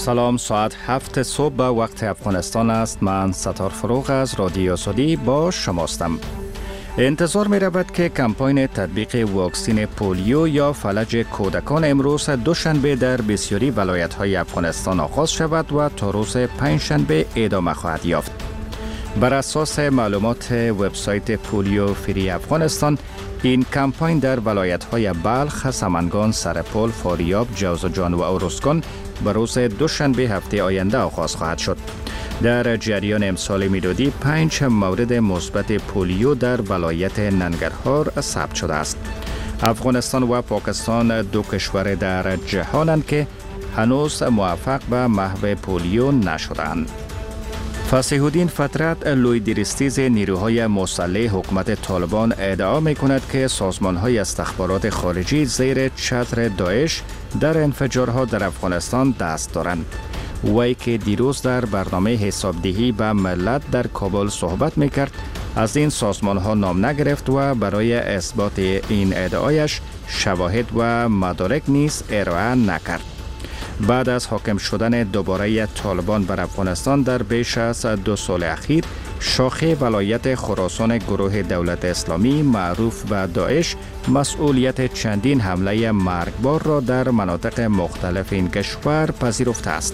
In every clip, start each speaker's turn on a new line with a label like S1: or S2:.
S1: سلام، ساعت 7 صبح به وقت افغانستان است. من ستار فروغ از رادیو سعودی با شماستم. انتظار می رود که کمپاین تطبیق واکسین پولیو یا فلج کودکان امروز دوشنبه در بسیاری ولایت‌های افغانستان آغاز شود و تا روز پنجشنبه ادامه خواهد یافت. بر اساس معلومات وبسایت پولیو فری افغانستان، این کمپاین در ولایت‌های بلخ، سمنگان، سرپل، فاریاب، جوزجان و ارزگان به روز دوشنبه هفته آینده آغاز خواهد شد. در جریان امسال میلادی 5 مورد مثبت پولیو در ولایت ننگرهار ثبت شده است. افغانستان و پاکستان دو کشور در جهانند که هنوز موفق به محو پولیو نشدند. فصیح الدین فترت، لویدرستیز نیروهای مسلح حکومت طالبان، ادعا می‌کند که سازمان‌های استخبارات خارجی زیر چتر داعش در انفجارها در افغانستان دست دارند. وی که دیروز در برنامه حسابدهی به ملت در کابل صحبت می‌کرد، از این سازمان‌ها نام نگرفت و برای اثبات این ادعایش شواهد و مدارک نیز ارائه نکرد. بعد از حاکم شدن دوباره طالبان بر افغانستان در بیش از 2 سال اخیر، شاخه ولایت خراسان گروه دولت اسلامی معروف به داعش مسئولیت چندین حمله مرگبار را در مناطق مختلف این کشور پذیرفته است.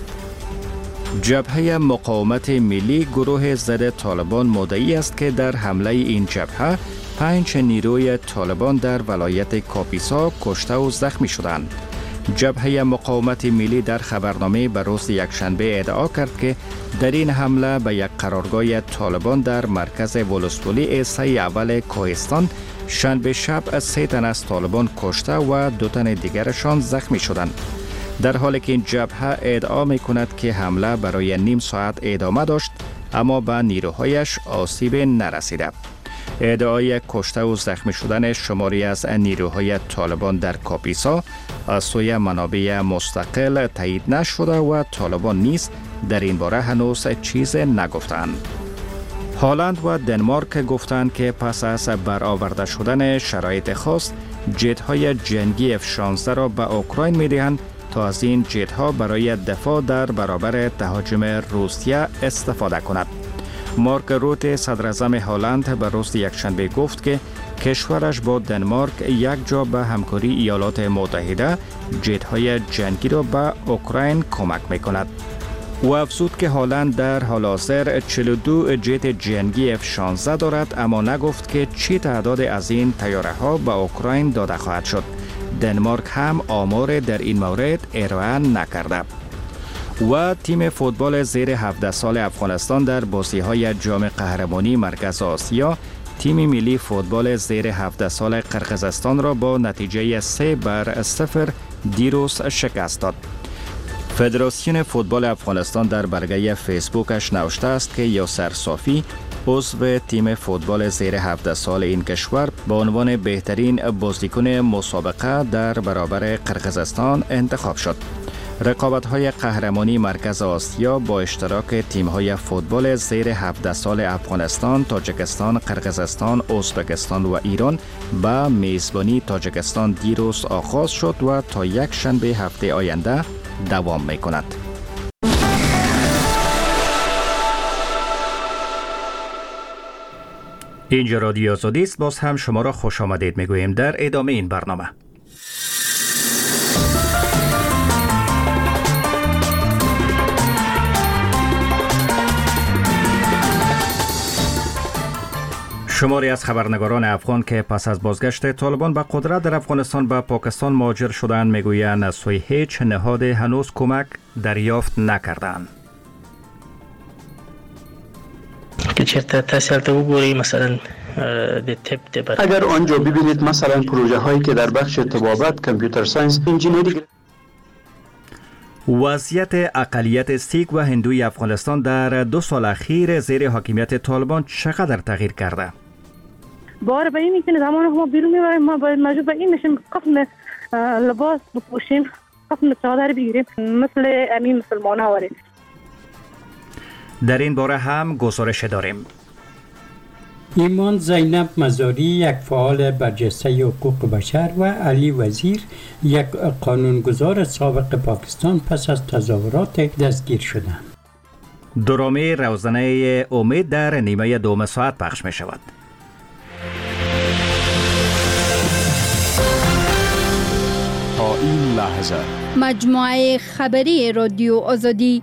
S1: جبهه مقاومت ملی گروه ضد طالبان مدعی است که در حمله این جبهه 5 نیروی طالبان در ولایت کاپیسا کشته و زخمی شدند. جبهه مقاومت ملی در خبرنامه به روز یکشنبه ادعا کرد که در این حمله به یک قرارگاه طالبان در مرکز ولسوالی سه اول کوهستان شنبه شب 3 تن از طالبان کشته و 2 تن دیگرشان زخمی شدند. در حالی که این جبهه ادعا می کند که حمله برای نیم ساعت ادامه داشت اما به نیروهایش آسیب نرسیده. ادعای کشته و زخمی شدن شماری از نیروهای طالبان در کاپیسا از سوی منابع مستقل تایید نشده و طالبان نیز در این باره هنوز چیز نگفتند. هلند و دنمارک گفتند که پس از برآورده شدن شرایط خاص، جت‌های جنگی F-16 را به اوکراین می‌دهند تا از این جت‌ها برای دفاع در برابر تهاجم روسیه استفاده کند. مارک روت، صدراعظم هلند، به روز یکشنبه گفت که کشورش با دنمارک یک جا به همکاری ایالات متحده جت‌های جنگی را به اوکراین کمک می‌کند. او افزود که هلند در حال حاضر 42 جت جنگی F-16 دارد، اما نگفت که چه تعداد از این طیاره‌ها به اوکراین داده خواهد شد. دنمارک هم آمار در این مورد ارائه نکرده. و تیم فوتبال زیر 17 سال افغانستان در بازی‌های جام قهرمانی مرکز آسیا تیم ملی فوتبال زیر 17 سال قرقیزستان را با نتیجه 3-0 دیروز شکست داد. فدراسیون فوتبال افغانستان در برگه فیسبوکش نوشته است که یاسر صافی، عضو تیم فوتبال زیر 17 سال این کشور، به عنوان بهترین بازیکن مسابقه در برابر قرقیزستان انتخاب شد. رقابت‌های قهرمانی مرکز آسیا با اشتراک تیم‌های فوتبال زیر 17 سال افغانستان، تاجیکستان، قرقیزستان، ازبکستان و ایران به میزبانی تاجیکستان دیروز آغاز شد و تا یک شنبه هفته آینده دوام می‌کند. اینجا رادیو آزادی است. باز هم شما را خوش آمدید می‌گوییم در ادامه این برنامه. شماری از خبرنگاران افغان که پس از بازگشت طالبان به قدرت در افغانستان به پاکستان مهاجر شدند میگویند از سوی هیچ نهاد هنوز کمک دریافت نکردند.
S2: که چرته تحصیلات بگوری مثلا
S3: اگر آنجا ببینید مثلا پروژه هایی که در بخش طبابت، کامپیوتر ساینس، انجینری.
S1: وضعیت اقلیت سیک و هندوی افغانستان در 2 سال اخیر زیر حاکمیت طالبان چقدر تغییر کرده؟
S4: بار به این که زمان ما بیرون میبریم، ما باید مجبور به این میشیم قفل لباس بپوشیم، قفل چادر بگیریم مثل امین مسلمان ها وارد.
S1: در این باره هم گزارش داریم.
S5: ایمان زینب مزاری یک فعال برجسته حقوق بشر و علی وزیر یک قانونگذار سابق پاکستان پس از تظاهرات دستگیر شدند.
S1: درامه روزانه امید در نیمه دوم ساعت پخش می شود.
S6: تا این لحظه
S7: مجموعه خبری رادیو آزادی.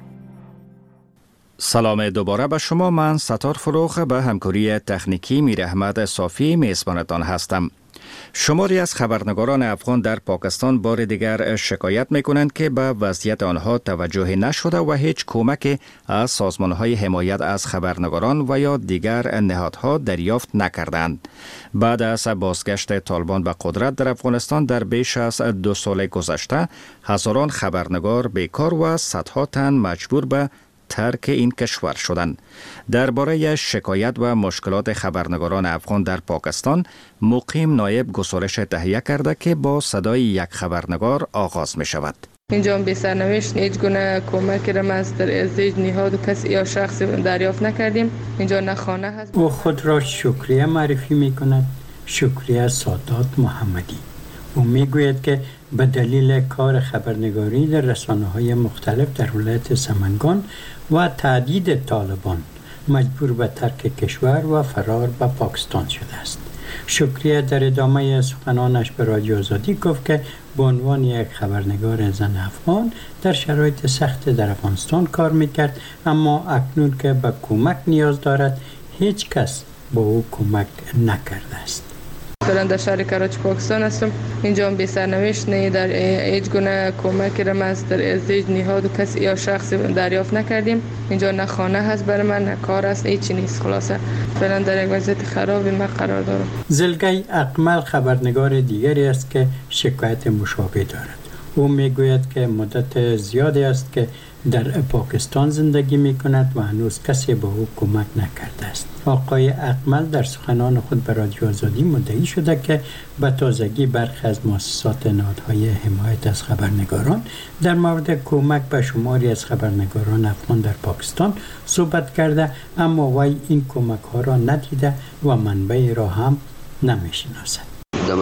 S1: سلام دوباره به شما. من ستار فروغ به همکاری تکنیکی میر احمد صافی میزبانتان هستم. شماری از خبرنگاران افغان در پاکستان بار دیگر شکایت میکنند که به وضعیت آنها توجه نشده و هیچ کمک از سازمانهای حمایت از خبرنگاران و یا دیگر نهادها دریافت نکردند. بعد از بازگشت طالبان به قدرت در افغانستان در بیش از 2 سال گذشته، هزاران خبرنگار بیکار و صدها تن مجبور به ترک این کشور شدند. درباره شکایت و مشکلات خبرنگاران افغان در پاکستان، مقیم نایب گزارش تهیه کرده که با صدای یک خبرنگار آغاز می شود.
S8: اینجا بی سرنوشت هیچ گونه کمکی را از هیچ نهاد و کسی یا شخصی دریافت نکردیم. اینجا نه خانه هست.
S5: او خود را شکریه معرفی می کند. شکریه سادات محمدی. او می گوید که به دلیل کار خبرنگاری در رسانه‌های مختلف در ولایت سمنگان و تهدید طالبان مجبور به ترک کشور و فرار به پاکستان شده است. شکریه در ادامه سخنانش به رادیو آزادی گفت که به عنوان یک خبرنگار زن افغان در شرایط سخت در افغانستان کار میکرد، اما اکنون که به کمک نیاز دارد هیچ کس به او کمک نکرده است.
S8: فعلا در شهر کراچی پاکستان هستم. اینجا بی سرنوشت نه در هیچ گونه کمکی را از هیچ نهاد و کسی یا شخصی دریافت نکردیم. اینجا نه خانه هست برای من، نه کار است، هیچی نیست. خلاصه فعلا در یک وضعیت خرابی من قرار دارم.
S5: زلگی اقمل خبرنگار دیگری است که شکایت مشابه دارد. او میگوید که مدت زیادی است که در پاکستان زندگی می کند و هنوز کسی به او کمک نکرده است. آقای اقمل در سخنان خود به رادیو آزادی مدعی شده که به تازگی برخی از مؤسسات نهادهای حمایت از خبرنگاران در مورد کمک به شماری از خبرنگاران افغان در پاکستان صحبت کرده، اما وی این کمک ها را ندیده و منبعی را هم نمیشناسد.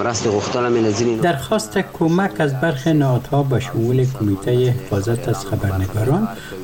S5: درخواست کمک از برخی نهادها به شمول کمیته حفاظت از خبرنگاران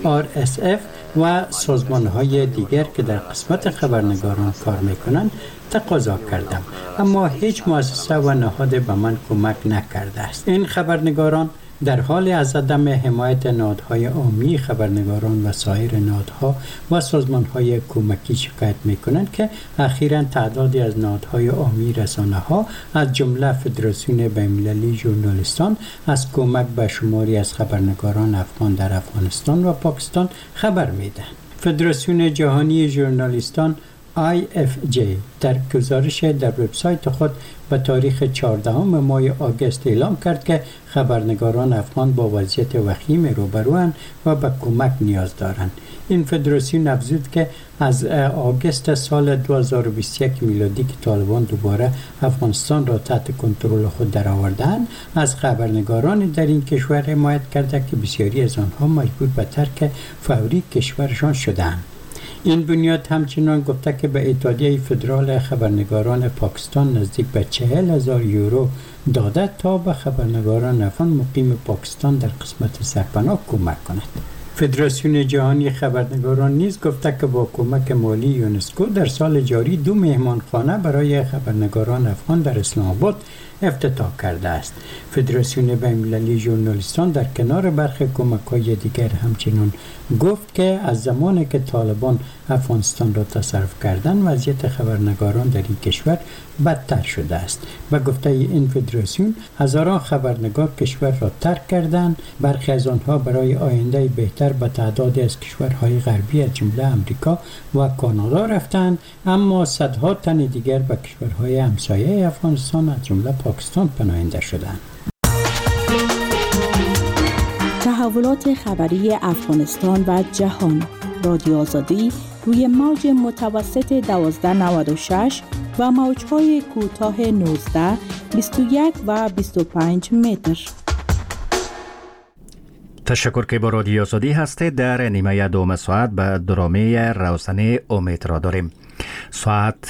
S5: RSF و سازمان‌های دیگر که در قسمت خبرنگاران کار می‌کنند تقاضا کردم، اما هیچ مؤسسه و نهاد به من کمک نکرده است. این خبرنگاران در حال از عدم حمایت نهادهای عامی خبرنگاران و سایر نهادها و سازمانهای کمکی شکایت می‌کنند که اخیراً تعدادی از نهادهای عامی رسانه‌ها از جمله فدراسیون بین‌المللی ژورنالیستان از کمک به شماری از خبرنگاران افغان در افغانستان و پاکستان خبر می‌دهند. فدراسیون جهانی ژورنالیستان IFJ در گزارش در وبسایت خود به تاریخ 14 ماه آگوست اعلام کرد که خبرنگاران افغان با وضعیت وخیم روبروند و به کمک نیاز دارند. این فدراسیون افزود که از آگوست سال 2021 میلادی که طالبان دوباره افغانستان را تحت کنترل خود درآوردند، از خبرنگاران در این کشور حمایت کرده که بسیاری از آنها مجبور به ترک فوری کشورشان شدند. این بنیاد همچنان گفته که به اتحادیه فدرال خبرنگاران پاکستان نزدیک به 40,000 یورو داده تا به خبرنگاران افغان مقیم پاکستان در قسمت سرپناه کمک کند. فدراسیون جهانی خبرنگاران نیز گفته که با کمک مالی یونسکو در سال جاری 2 مهمانخانه برای خبرنگاران افغان در اسلام آباد افتتاح کرده است. فدراسیون بین‌المللی ژورنالیستان در کنار برخی کمک‌های دیگر همچنین گفت که از زمانی که طالبان افغانستان را تصرف کردند وضعیت خبرنگاران در این کشور بدتر شده است. و گفته این فدراسیون هزاران خبرنگار کشور را ترک کردند. برخی از آنها برای آینده بهتر به تعدادی از کشورهای غربی از جمله امریکا و کانادا رفتند، اما صدها تن دیگر به کشورهای همسایه افغانستان از جمله پاکستان پناهنده شدند.
S7: تحولات خبری افغانستان و جهان. رادیو آزادی روی موج متوسط 1296 و موج‌های کوتاه 19، 21 و 25 متر.
S1: تشکر که با رادیو آزادی هستید. در نیمه دوم ساعت به درامه روزانه امید را داریم. ساعت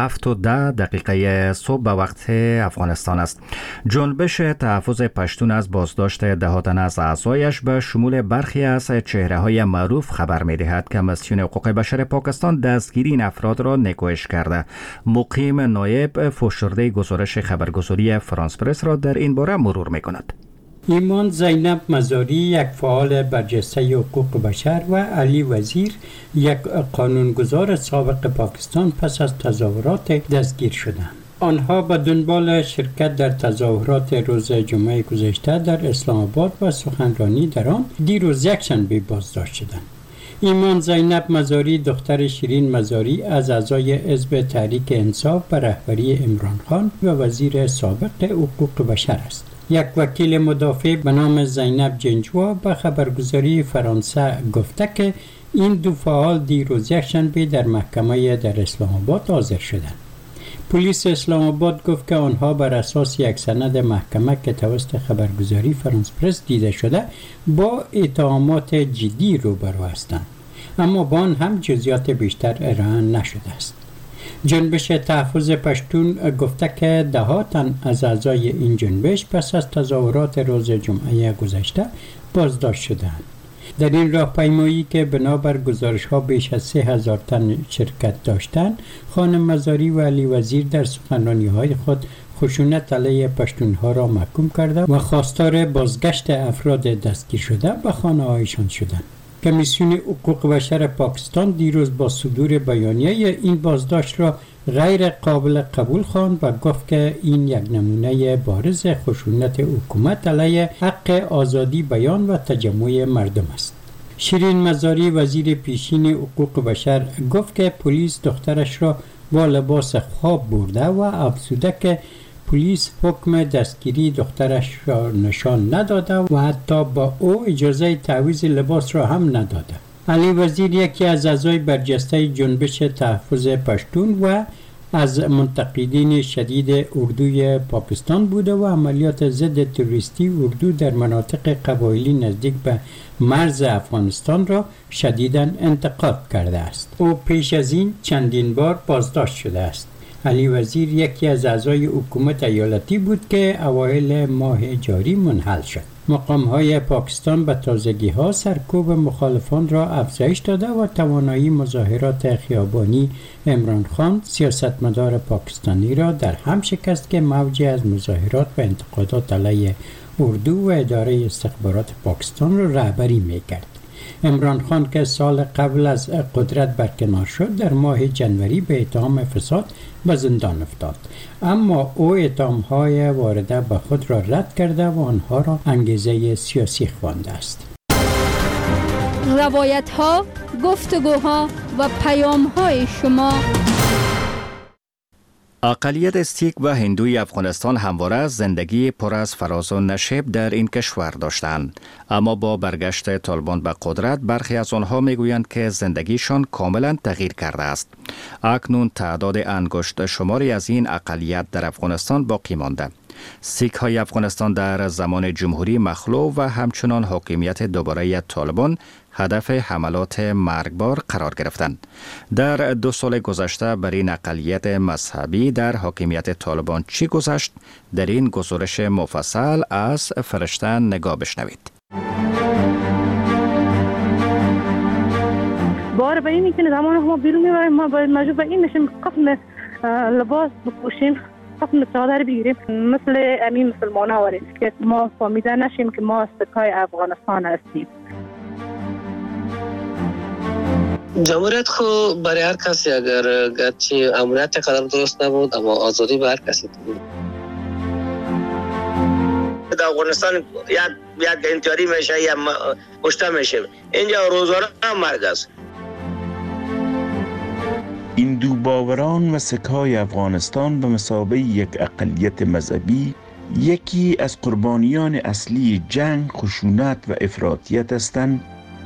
S1: 7:10 صبح به وقت افغانستان است. جنبش تحفظ پشتون از بازداشت 10 تن از اعضایش به شمول برخی از چهره‌های معروف خبر می‌دهد که کمیسیون حقوق بشر پاکستان دستگیری این افراد را نکوهش کرده. مقیم نایب فشرده گزارش خبرگزاری فرانس پرس را در این باره مرور می‌کند.
S5: ایمان زینب مزاری یک فعال برجسته حقوق بشر و علی وزیر یک قانونگذار سابق پاکستان پس از تظاهرات دستگیر شدند. آنها به دنبال شرکت در تظاهرات روز جمعه گذشته در اسلام آباد و سخنرانی در آن دیروز یکشنبه بازداشت شدند. ایمان زینب مزاری دختر شیرین مزاری از اعضای حزب تحریک انصاف به رهبری عمران خان و وزیر سابق حقوق بشر است. یک وکیل مدافع به نام زینب جنجوا به خبرگزاری فرانسه گفته که این دو فعال دیروز یکشنبه در محکمه در اسلام آباد حاضر شدند. پلیس اسلام آباد گفت که آنها بر اساس یک سند محکمه که توسط خبرگزاری فرانس پرس دیده شده با اتهامات جدی روبرو هستند، اما با آن هم جزئیات بیشتر ارائه نشده است. جنبش تحفظ پشتون گفته که 10 تن از اعضای این جنبش پس از تظاهرات روز جمعه گذشته بازداشت شدند. در این راهپیمایی که بنابر گزارش‌ها بیش از 3000 تن شرکت داشتند، خانم مزاری و علی وزیر در سخنرانی‌های خود خشونت علیه پشتونها را محکوم کرده و خواستار بازگشت افراد دستگیر شده به خانه‌هایشان شدند. کمیسیون حقوق بشر پاکستان دیروز با صدور بیانیه این بازداشت را غیر قابل قبول خواند و گفت که این یک نمونه بارز خشونت حکومت علیه حق آزادی بیان و تجمع مردم است. شیرین مزاری وزیر پیشین حقوق بشر گفت که پلیس دخترش را با لباس خواب برده و افزوده که پلیس حکم دستگیری دخترش را نشان نداده و حتی با او اجازه تعویض لباس را هم نداده. علی وزیر یکی از اعضای برجسته جنبش تحفظ پشتون و از منتقدین شدید اردوی پاکستان بوده و عملیات ضد تروریستی اردو در مناطق قبایلی نزدیک به مرز افغانستان را شدیداً انتقاد کرده است. او پیش از این چندین بار بازداشت شده است. علی وزیر یکی از اعضای حکومت ایالتی بود که اوایل ماه جاری منحل شد. مقام‌های پاکستان به تازگی‌ها سرکوب مخالفان را افزایش داده و توانایی مظاهرات خیابانی عمران خان سیاستمدار پاکستانی را در هم شکست که موجی از مظاهرات و انتقادات علیه اردو و اداره استخبارات پاکستان را رهبری می‌کرد. عمران خان که سال قبل از قدرت برکنار شد در ماه جنوری به اتهام فساد به زندان افتاد، اما او اتهام‌های وارده به خود را رد کرده و آنها را انگیزه سیاسی خوانده است.
S9: روایت‌ها، گفتگوها و پیام‌های شما.
S1: اقلیت استیک و هندوی افغانستان همواره زندگی پر از فراز و نشیب در این کشور داشتند، اما با برگشت طالبان به قدرت برخی از آنها میگویند که زندگیشان کاملا تغییر کرده است. اکنون تعداد انگشت شماری از این اقلیت در افغانستان باقی مانده. سیک های افغانستان در زمان جمهوری مخلوع و همچنان حاکمیت دوباره طالبان هدف حملات مرگبار قرار گرفتند. در 2 سال گذشته بر این اقلیت مذهبی در حاکمیت طالبان چی گذشت؟ در این گزارش مفصل از فرشته نگاه بشنوید.
S4: بار به اینی که زمان ما بیرون میبریم، ما باید مجبور به این میشیم قفل لباس بپوشیم، قفل چادر بگیریم مثل امین مسلمان ها وریم که ما فهمیده نشیم که ما سکای افغانستان هستیم.
S2: جمهوریت خو برای هر کسی اگر گرچه امنیت قدر درست نبود اما آزادی به هر کسی بود. در افغانستان یک انتحاری میشه یا کشته میشه، اینجا روزانه مرگ است.
S10: این دو باوران و سکای افغانستان به مثابه یک اقلیت مذهبی یکی از قربانیان اصلی جنگ، خشونت و افراطیت هستند.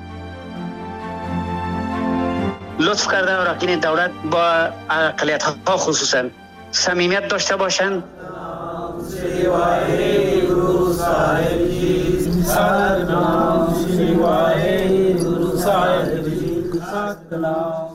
S2: لطف کرده و راکین دولت با اقلیت ها خصوصا صمیمیت داشته باشند.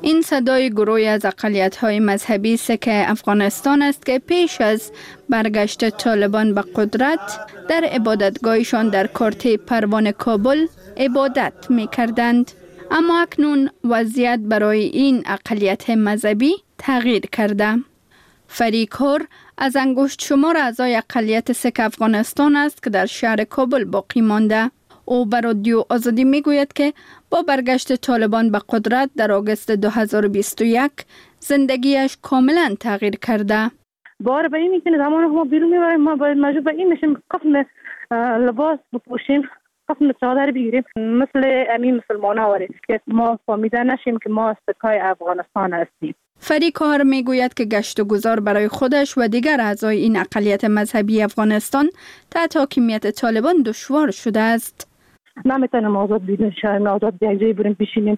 S9: این صدای گروهی از اقلیت‌های مذهبی سک افغانستان است که پیش از برگشت طالبان به قدرت در عبادتگاهشان در کارته پروان کابل عبادت می‌کردند. اما اکنون وضعیت برای این اقلیت مذهبی تغییر کرده. فریق هور از انگشت شمار اعضای اقلیت سک افغانستان است که در شهر کابل باقی مانده. او به رادیو آزادی میگوید که با برگشت طالبان به قدرت در آگوست 2021 زندگیش کاملا تغییر کرده.
S4: بار به این میکنه زمان ما بیرون میبریم، ما باید مجبور به این میشیم قسم لباس بپوشیم، قسم چادر بگیریم مثل امین مسلمان ها که ما فهمیده نشیم که ما سکای افغانستان هستیم.
S9: فریق هور میگوید که گشت و گذار برای خودش و دیگر اعضای این اقلیت مذهبی افغانستان تحت حاکمیت طالبان دشوار شده است.
S4: نمیتونیم آزاد بیرون شویم، آزاد به یک جای بریم بشینیم.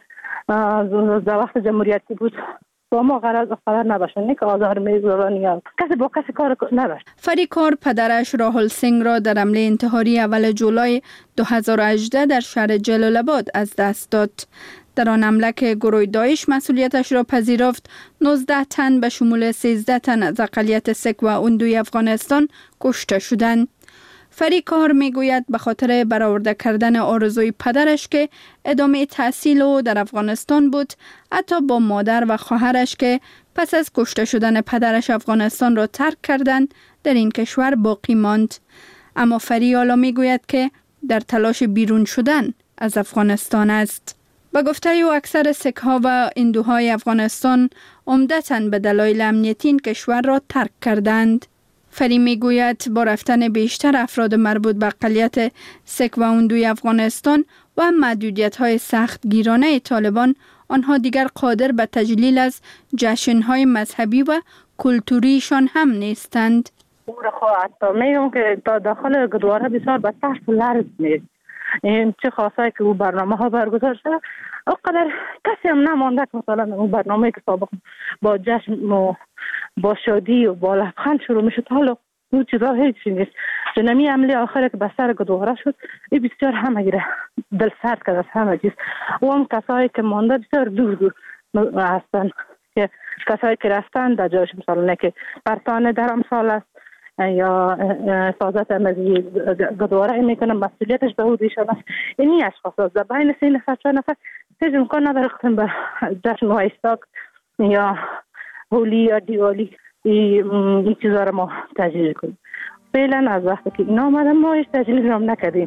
S4: در وقت جمهوریتی بود با ما قرار نباشه که آزار میذارن یا کسی با کسی کار نباشه.
S9: فریق هور پدرش راهول سینگ را در حمله انتحاری اول جولای 2018 در شهر جلال آباد از دست داد. در آن حمله که گروه داعش مسئولیتش را پذیرفت، 19 تن به شمول 13 تن از اقلیت سک و اوندوی افغانستان کشته شدند. فریق هور میگوید به خاطر برآورده کردن آرزوی پدرش که ادامه تحصیل او در افغانستان بود، حتی با مادر و خواهرش که پس از کشته شدن پدرش افغانستان را ترک کردند در این کشور باقی ماند. اما فریق حالا میگوید که در تلاش بیرون شدن از افغانستان است. به گفته او اکثر سک ها و هندوهای افغانستان عمدتاً به دلایل امنیتی این کشور را ترک کردند. فری میگوید با رفتن بیشتر افراد مربوط به اقلیت سک و هندوی افغانستان و محدودیت‌های سخت گیرانه طالبان، آنها دیگر قادر به تجلیل از جشن‌های مذهبی و کلتوریشان هم نیستند.
S4: میگم که تا داخل گردواره بسیار به ترس و لرز میاد. این چه خاصایی که او برنامه ها برگزار شده، اونقدر کسی هم نمانده که مثلا اون برنامه که سابق با جشن و با شادی و با لبخند شروع میشد، حالا اون چیزا هیچی نیست. جنمی عملی آخره که به سر گردواره شد، این بسیار همه گیره دل سرد کرد از همه چیز. و هم کسایی که مانده بسیار دور دور هستن، که کسایی که رفتن در جایش مثلا که برطانه در امسال است یا حفاظت امنیتی گردواره میکنن، مسئولیتش به عهده است. اینی اشخاص است در بین 3 نفر 4 نفر هیچ امکان نداره که به جشن و ایستاک یا هولی یا دیوالی این چیزا رو ما تجلیل کنیم. فعلا از وقتی که اینا آمدن ما هیچ تجلیل هم نکردیم.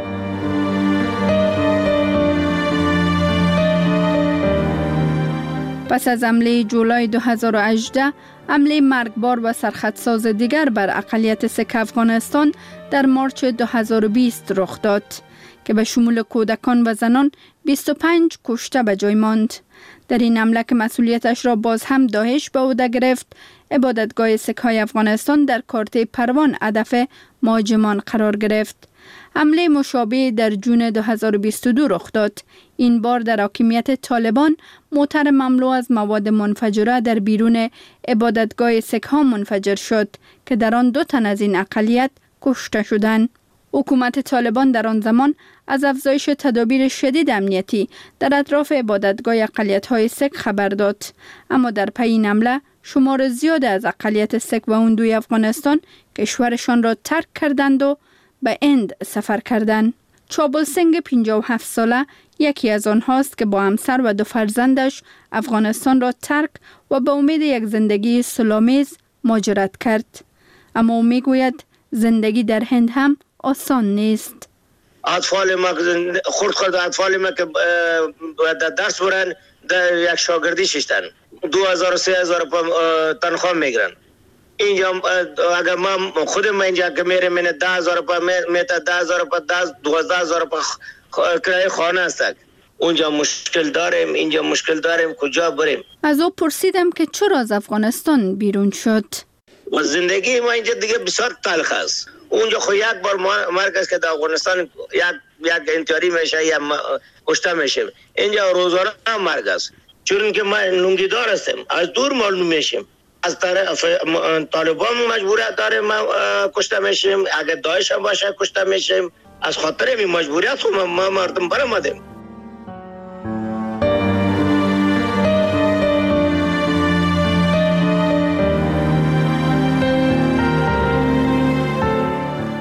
S9: پس از حمله جولای 2018، حمله مرگبار و سرخطساز دیگر بر اقلیت سک افغانستان در مارچ 2020 رخ داد که به شمول کودکان و زنان 25 کشته به جای ماند. در این حمله که مسئولیتش را باز هم داعش به عهده گرفت، عبادتگاه سک‌های افغانستان در کارته پروان هدف مهاجمان قرار گرفت. حمله مشابه در جون 2022 رخ داد. این بار در حاکمیت طالبان موتر مملو از مواد منفجره در بیرون عبادتگاه سک‌ها منفجر شد که در آن 2 تن از این اقلیت کشته شدند. حکومت طالبان در آن زمان از افزایش تدابیر شدید امنیتی در اطراف عبادتگاه اقلیت‌های سک خبر داد، اما در پی این حمله شمار زیاد از اقلیت سک و هندوی افغانستان کشورشان را ترک کردند و به هند سفر کردند. چابل سنگ 57 ساله یکی از آنهاست که با همسر و 2 فرزندش افغانستان را ترک و به امید یک زندگی صلح‌آمیز مهاجرت کرد. اما او میگوید زندگی در هند هم آسان نیست.
S11: اطفال ما خرد اطفال ما که در درس برن در یک شاگردی ششتن 2000-3000 تنخواه میگیرن. اینجا اگر ما خودم اینجا که میرم من 10000 میتا 10000 12000 کرایه خانه است. اونجا مشکل داریم، اینجا مشکل داریم، کجا بریم؟
S9: از او پرسیدم که چرا از افغانستان بیرون شد.
S11: و زندگی ما اینجا دیگه بسیار تلخ است. اونجا خو یک بار مرگ است که در افغانستان یک انتحاری میشه یا کشته میشه. اینجا روزانه مرگ است. چون که ما نونگیدار هستیم، از دور معلوم میشیم. از طرف طالبان مجبوریت داریم ما کشته میشیم، اگر داعش هم باشه کشته میشیم. از خاطر این مجبوریت خو ما مردم برآمدیم.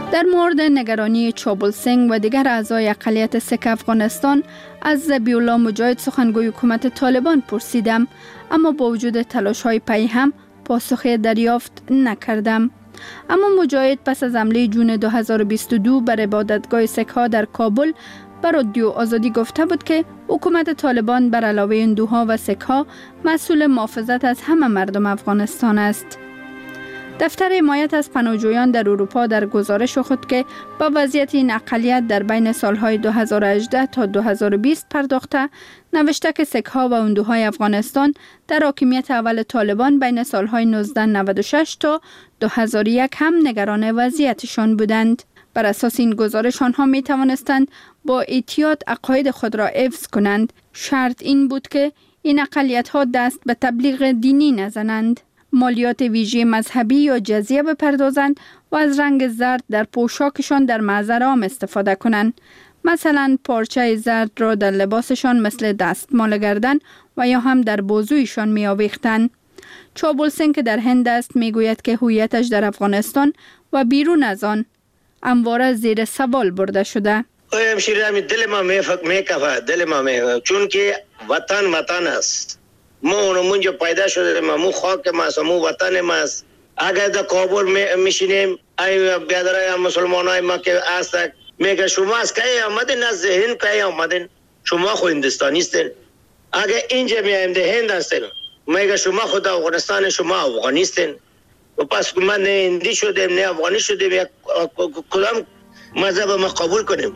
S9: در مورد نگرانی چابلسینگ و دیگر اعضای اقلیت سک افغانستان از ذبیح الله مجاهد سخنگوی حکومت طالبان پرسیدم، اما با وجود تلاش‌های پی هم پاسخی دریافت نکردم. اما مجاهد پس از حمله جون 2022 بر عبادتگاه سک‌ها در کابل بر رادیو آزادی گفته بود که حکومت طالبان بر علاوه هندوها و سک‌ها مسئول محافظت از همه مردم افغانستان است. دفتر حمایت از پناهجویان در اروپا در گزارش خود که با وضعیت این اقلیت در بین سالهای 2018 تا 2020 پرداخته، نوشته که سک‌ها و هندوهای افغانستان در حاکمیت اول طالبان بین سالهای 1996 تا 2001 هم نگران وضعیتشان بودند. بر اساس این گزارش آنها می توانستند با احتیاط عقاید خود را حفظ کنند. شرط این بود که این اقلیت‌ها دست به تبلیغ دینی نزنند، مالیات ویژه مذهبی یا جزیه بپردازند و از رنگ زرد در پوشاکشان در محضر عام استفاده کنند. مثلا پارچه زرد را در لباسشان مثل دستمال گردن و یا هم در بازویشان می آویختند. چابلسینگ که در هند است می گوید که هویتش در افغانستان و بیرون از آن همواره زیر سوال برده شده.
S11: همشیره دل ما میکفه، دل ما میکفه، چون که وطن است. ما اونجا پیدا شده، مو خاک ماست، مو وطن ماست. اگر در کابل میشینیم، ای بیادرای مسلمانای ما که هست میگه شما از کی آمدین؟ از هند کی آمدین؟ شما خود هندستانی هستین. اگر اینجا میایم ده هند هستین، میگه شما خود افغانستان، شما افغانی هستین. و پس ما نه هندی شدیم نه افغانی شدیم، کدام مذهب ما قبول کنیم؟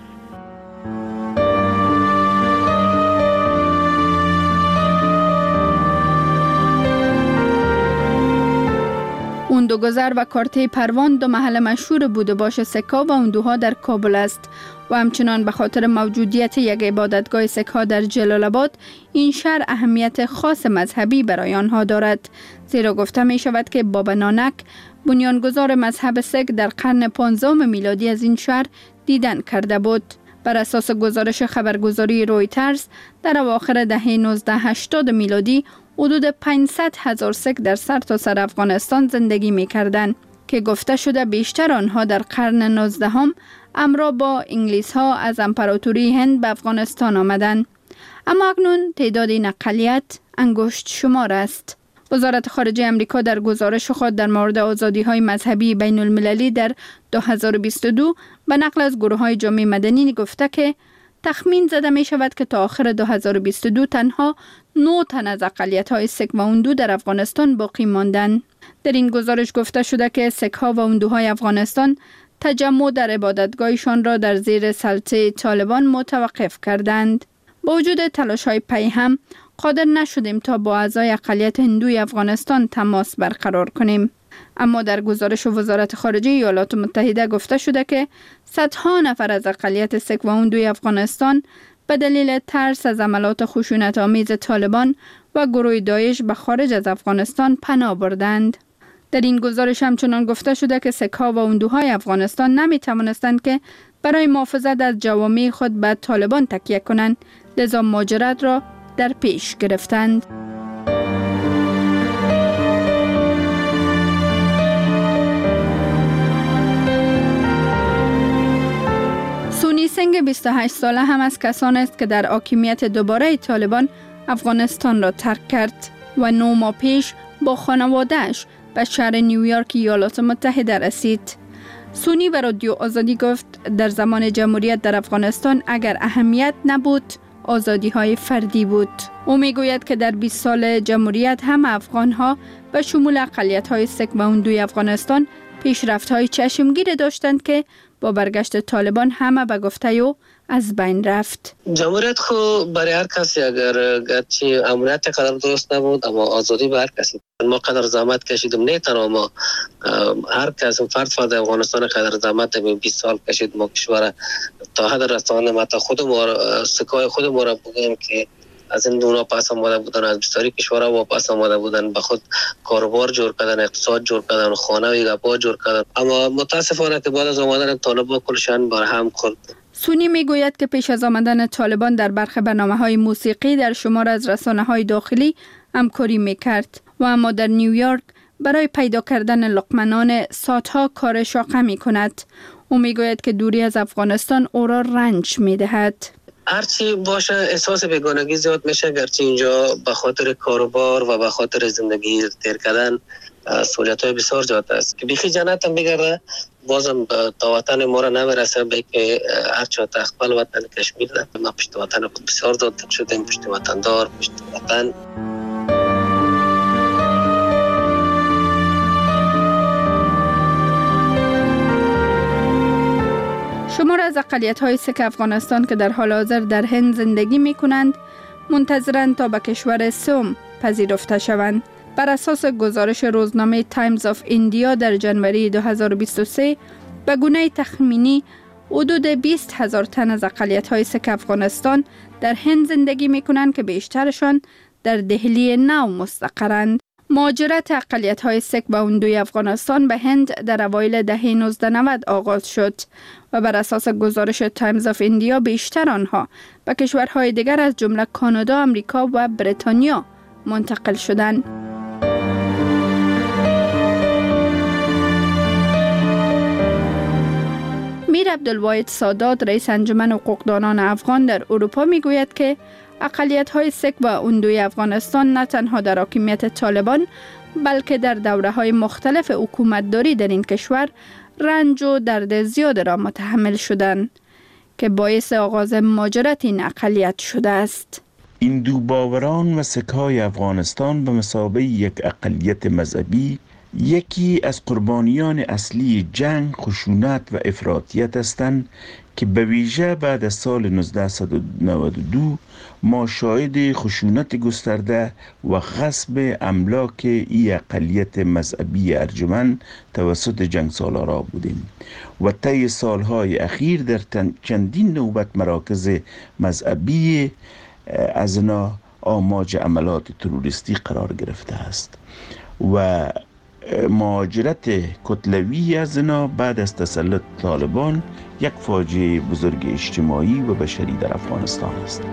S9: هندوگذر و کارته پروان دو محل مشهور بوده باش سک‌ها و هندوها در کابل است و همچنان به خاطر موجودیت یک عبادتگاه سک‌ها در جلال آباد این شهر اهمیت خاص مذهبی برای آنها دارد، زیرا گفته می شود که بابا نانک بنیانگذار مذهب سک در قرن 15 میلادی از این شهر دیدن کرده بود. بر اساس گزارش خبرگزاری رویترز در اواخر دهه 1980 میلادی حدود 500,000 سک در سرتاسر افغانستان زندگی می کردند که گفته شده بیشتر آنها در قرن 19 همراه با انگلیس ها از امپراتوری هند به افغانستان آمدند. اما اکنون تعداد این اقلیت انگشت شمار است. وزارت خارجه امریکا در گزارش خود در مورد آزادی های مذهبی بین المللی در 2022 به نقل از گروه های جامعه مدنی گفته که تخمین زده می شود که تا آخر 2022 تنها 9 تن از اقلیت‌های سک و هندو در افغانستان باقی ماندند. در این گزارش گفته شده که سک‌ها و هندوهای افغانستان تجمع در عبادتگاهشان را در زیر سلطه طالبان متوقف کردند. با وجود تلاش‌های پی هم قادر نشدیم تا با اعضای اقلیت هندوی افغانستان تماس برقرار کنیم. اما در گزارش وزارت خارجه ایالات متحده گفته شده که صدها نفر از اقلیت سک و هندوی افغانستان به دلیل ترس از عملات خشونت‌آمیز طالبان و گروه داعش به خارج از افغانستان پناه بردند. در این گزارش همچنان گفته شده که سک‌ها و هندوهای افغانستان نمی توانستند که برای محافظت از جوامع خود به طالبان تکیه کنند، لذا مهاجرت را در پیش گرفتند. سونی سنگ 28 ساله هم از کسان است که در حاکمیت دوباره طالبان افغانستان را ترک کرد و 9 ماه پیش با خانواده‌اش به شهر نیویورک ایالات متحده رسید. سونی به رادیو آزادی گفت در زمان جمهوریت در افغانستان اگر اهمیت نبود آزادی‌های فردی بود. او میگوید که در 20 سال جمهوریت هم افغان‌ها به شمول اقلیت‌های سک و هندوی افغانستان پیشرفت‌های چشمگیر داشتند که با برگشت طالبان همه به گفته او از بین رفت.
S2: جمهوریت خو برای هر کسی اگر گرچه امنیت قدر درست نبود اما آزادی به هر کسی. ما قدر زحمت کشیدیم، نه تنها ما، هر کس فرد افغانستان قدر زحمت 20 سال کشید. ما کشور تا حد رسانه ما تا خود ما سکای خود ما را بگیم که از این دونا پس آمده بودن، از بسیاری کشورها واپس آمده بودن، به خود کاروبار جور کردن، اقتصاد جور کردن، خانه و گپا جور کردن. اما متاسفانه که بعد از آمدن طالبان کلشان بر هم خورد.
S9: سونی میگوید که پیش از آمدن طالبان در برخی برنامه‌های موسیقی در شمار از رسانه‌های داخلی همکاری میکرد و اما در نیویورک برای پیدا کردن لقمنان ساعتها کار شاقه میکند. او میگوید که دوری از افغانستان او را رنج میدهد.
S2: هرچی باشه احساس بیگانگی زیاد میشه، گرچه اینجا به خاطر کاروبار و به خاطر زندگی تیر کردن سهولت‌های بسیار زیاد است که بیخی جنت هم بگرده بازم تا وطن ما را نمیرسه، به که هرچی تخبل وطن کشمیر ده. ما پشت وطن خود بسیار زیاد شدیم، پشت وطن دار، پشت وطن.
S9: شمار از اقلیت‌های سیک افغانستان که در حال حاضر در هند زندگی می‌کنند منتظرند تا به کشور سوم پذیرفته شوند. بر اساس گزارش روزنامه تایمز آف ایندیا در جنوری 2023 به گونه تخمینی حدود 20,000 تن از اقلیت‌های سیک افغانستان در هند زندگی می‌کنند که بیشترشان در دهلی نو مستقرند. مهاجرت اقلیت‌های سیک به اندوی افغانستان به هند در اوایل دهه 1990 آغاز شد و بر اساس گزارش تایمز آف ایندیا بیشتر آنها به کشورهای دیگر از جمله کانادا، آمریکا و بریتانیا منتقل شدند. میر عبدالواحد سادات، رئیس انجمن حقوقدانان افغان در اروپا میگوید که اقلیت‌های سیک و اندوی افغانستان نه تنها در حاکمیت طالبان بلکه در دوره‌های مختلف حکومتداری در این کشور رنج و درد زیاد را متحمل شدند که باعث آغاز مهاجرت این اقلیت شده است.
S10: هندو باوران و سک‌های افغانستان به مثابه یک اقلیت مذهبی یکی از قربانیان اصلی جنگ، خشونت و افراطیت هستند که به ویژه بعد از سال 1992 ما شاهد خشونت گسترده و غصب املاک ای اقلیت مذهبی ارجمند توسط جنگسالارا بودیم و طی سالهای اخیر در چندین نوبت مراکز مذهبی از اینا آماج عملات تروریستی قرار گرفته است و مهاجرت کتلوی از اینا بعد از تسلط طالبان یک فاجعه بزرگ اجتماعی و بشری در افغانستان است.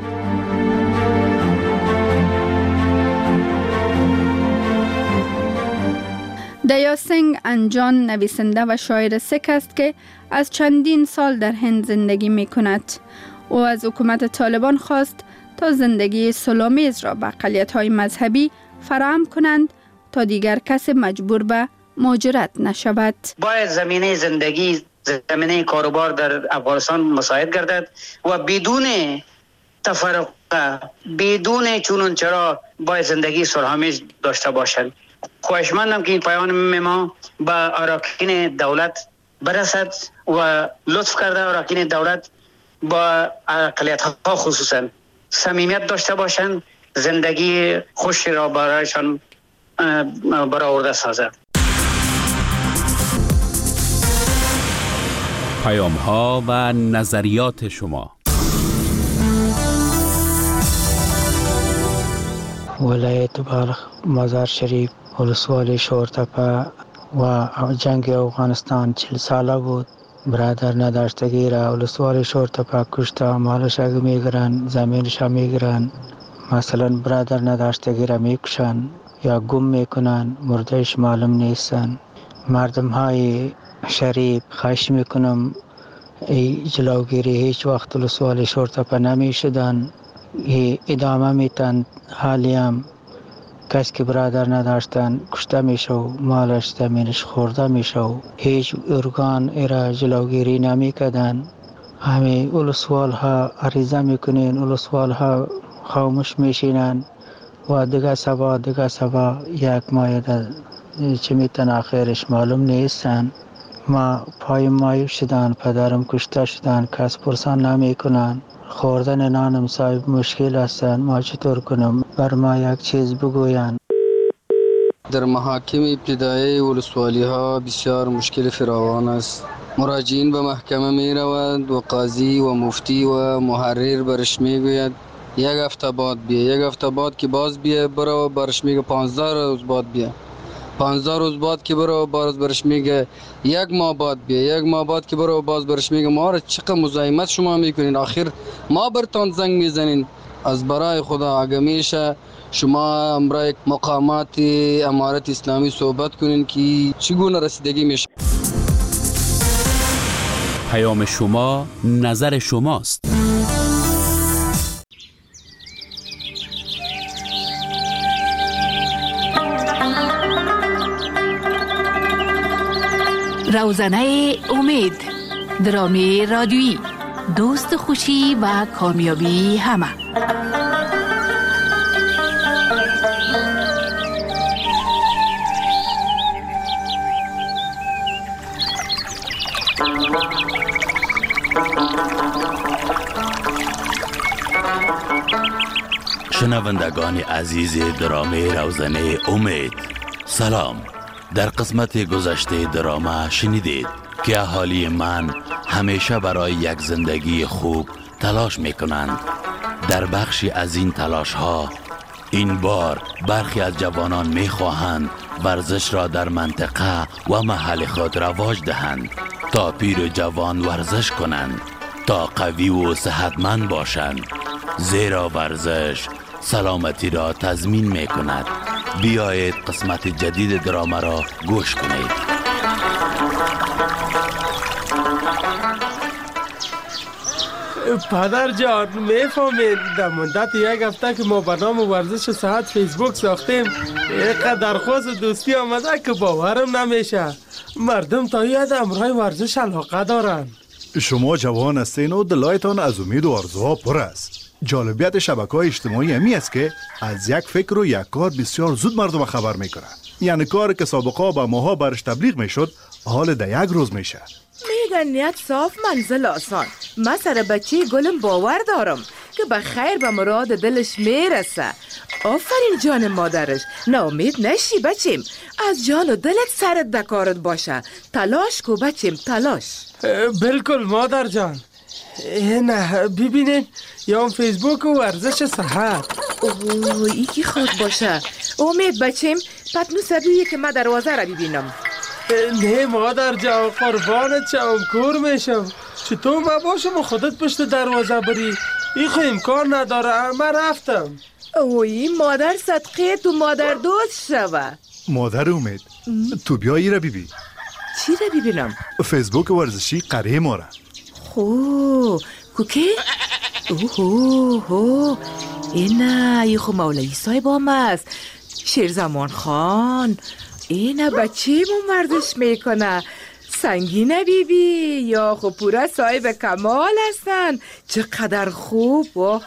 S9: دیا سنگ انجان نویسنده و شاعر سیک است که از چندین سال در هند زندگی می کند. او از حکومت طالبان خواست تا زندگی صلح‌آمیز را به اقلیت‌های مذهبی فراهم کنند تا دیگر کس مجبور به مهاجرت نشود.
S12: باید زمینه زندگی، زمینه کاروبار در افغانستان مساعد گردد و بدون تفرقه، بدون چون چرا باید زندگی صلح‌آمیز داشته باشند. خواهشمندم که این پیام ما به اراکین دولت برسد و لطف کرده اراکین دولت با اقلیت‌ها خصوصا صمیمیت داشته باشند، زندگی خوشی را برایشان برآورده سازد.
S6: پیام‌ها و نظریات شما.
S13: ولایت بلخ، مزار شریف، ولسوالی شورتپه و جنگ افغانستان 40 ساله بود. برادر نداشتگی را ولسوالی شورتپه کشته، مالش اگه میگیرن، زمینش میگیرن. مثلا برادر نداشتگی را میکشن یا گم میکنن، مردهش معلوم نیستن. مردم های شریف خواهش میکنم ای جلوگیری هیچ وقت ولسوالی شورتپه نمیشدن، ادامه میتن. حالی هم کسی که برادر نداشتن کشته میشه و مالش زمینش خورده میشه و هیچ ارگان ایرا جلوگیری نمیکردن. همه ولسوال ها عریضه میکنین، ولسوال ها خاموش میشینن و دیگه سبا یک ماه چه میتن آخرش معلوم نیستن. ما پای مایوس شدن، پدرم کشته شدن، کس پرسان نمی کنن. خوردن نانم صاحب مشکل هستن، ما چطور کنم؟ بر ما یک چیز بگوین.
S14: در محاکم ابتدایی ولسوالی ها بسیار مشکل فراوان است. مراجعین به محکمه می روند و قاضی و مفتی و محرر برش می گوید یک هفته بعد بیا، یک هفته بعد که باز بیا برو، برش میگه 15 روز بعد بیا، 15 روز بعد که برو باز برش میگه یک ماه بعد بیا، یک ماه بعد که برو باز برش میگه ما را چقدر مزاحمت شما میکنین، آخر ما برتان زنگ میزنین. از برای خدا اگه میشه شما امرای مقامات امارت اسلامی صحبت کنین که چگونه رسیدگی میشه.
S6: پیام شما نظر شماست.
S15: روزنه امید، درامی رادیویی، دوست خوشی و کامیابی همه.
S16: شنوندگان عزیز درامی روزنه امید، سلام. در قسمت گذشته دراما شنیدید که اهالی من همیشه برای یک زندگی خوب تلاش می کنند. در بخشی از این تلاش ها این بار برخی از جوانان می خواهند ورزش را در منطقه و محل خود رواج دهند تا پیر و جوان ورزش کنند، تا قوی و صحتمند باشند، زیرا ورزش سلامتی را تضمین می کند. بیایید قسمت جدید دراما را گوش کنید.
S17: پدر جان میفهمید در مدت یک هفته که ما برنامه ورزش صحت فیسبوک ساختیم اینقدر درخواست دوستی آمده که باورم نمیشه. مردم تا ید امرای ورزش علاقه دارن.
S18: شما جوان هستین و دلایتان از امید و آرزوها پر است. جالبیت شبکه‌های اجتماعی همی است که از یک فکر و یک کار بسیار زود مردم خبر میکنه. یعنی کاری که سابقا با ماها برش تبلیغ میشد حال در یک روز میشه.
S19: میگن نیت صاف منزل آسان. من سر بچه گلم باور دارم که به خیر به مراد دلش میرسه. آفرین جان مادرش، ناامید نشی بچیم. از جان و دلت سرت دکارت باشه. تلاش کو بچیم، تلاش.
S17: بالکل مادر جان. نه ببینید یا فیسبوک و ورزش صحت.
S19: اوه ایکی خود باشه. امید بچیم پتنو سبیه که من دروازه را ببینم.
S17: نه مادر جان قربانت شم، کور میشم. چطور من باشم و خودت پشت دروازه بری؟ این خو امکان نداره. من رفتم.
S19: اوی مادر صدقه تو مادر دوست شوه.
S18: مادر امید تو بیایی را ببین.
S19: چی را ببینم؟
S18: فیسبوک ورزشی قریه ما را.
S19: خو کوکی؟ اوه اینا یخو مولوی صاحب هم است. شیرزمان خان اینا بچه مون ورزش میکنه. سنگینه بیبی یا خو پورا صاحب کمال هستن. چقدر خوب.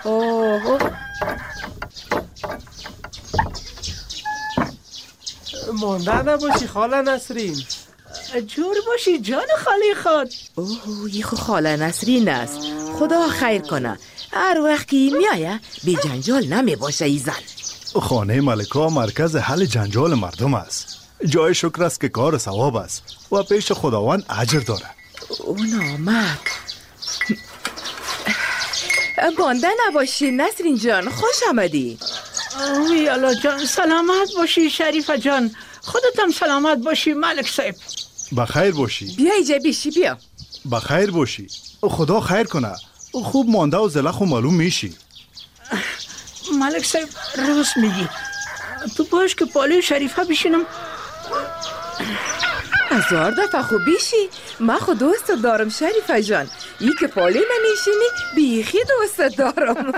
S17: مانده نباشی خاله نسرین.
S19: جور باشی جان خالی خود. اوه یخو خاله نسرین است. خدا خیر کنه. هر وقت که میایه بی جنجال نمی باشه ای زن.
S18: خانه ملکا مرکز حل جنجال مردم است. جای شکر است که کار ثواب است و پیش خداوند اجر داره.
S19: اون آمد. مانده نباشی نسرین جان، خوش آمدی.
S20: ویالا جان سلامت باشی. شریفه جان خودت هم سلامت باشی. ملک صاحب
S18: بخیر باشی.
S19: بیا ایجا بیشی بیا.
S18: بخیر باشی. خدا خیر کنه. خوب مانده و زلخ و معلوم میشی.
S20: ملک صاحب راست میگی. تو باش که پاله شریفه بشینم.
S19: هزار دفعه خوب بیشی. من خود دوست دارم شریفه جان. ای که پاله من میشینی بیخی دوست دارم.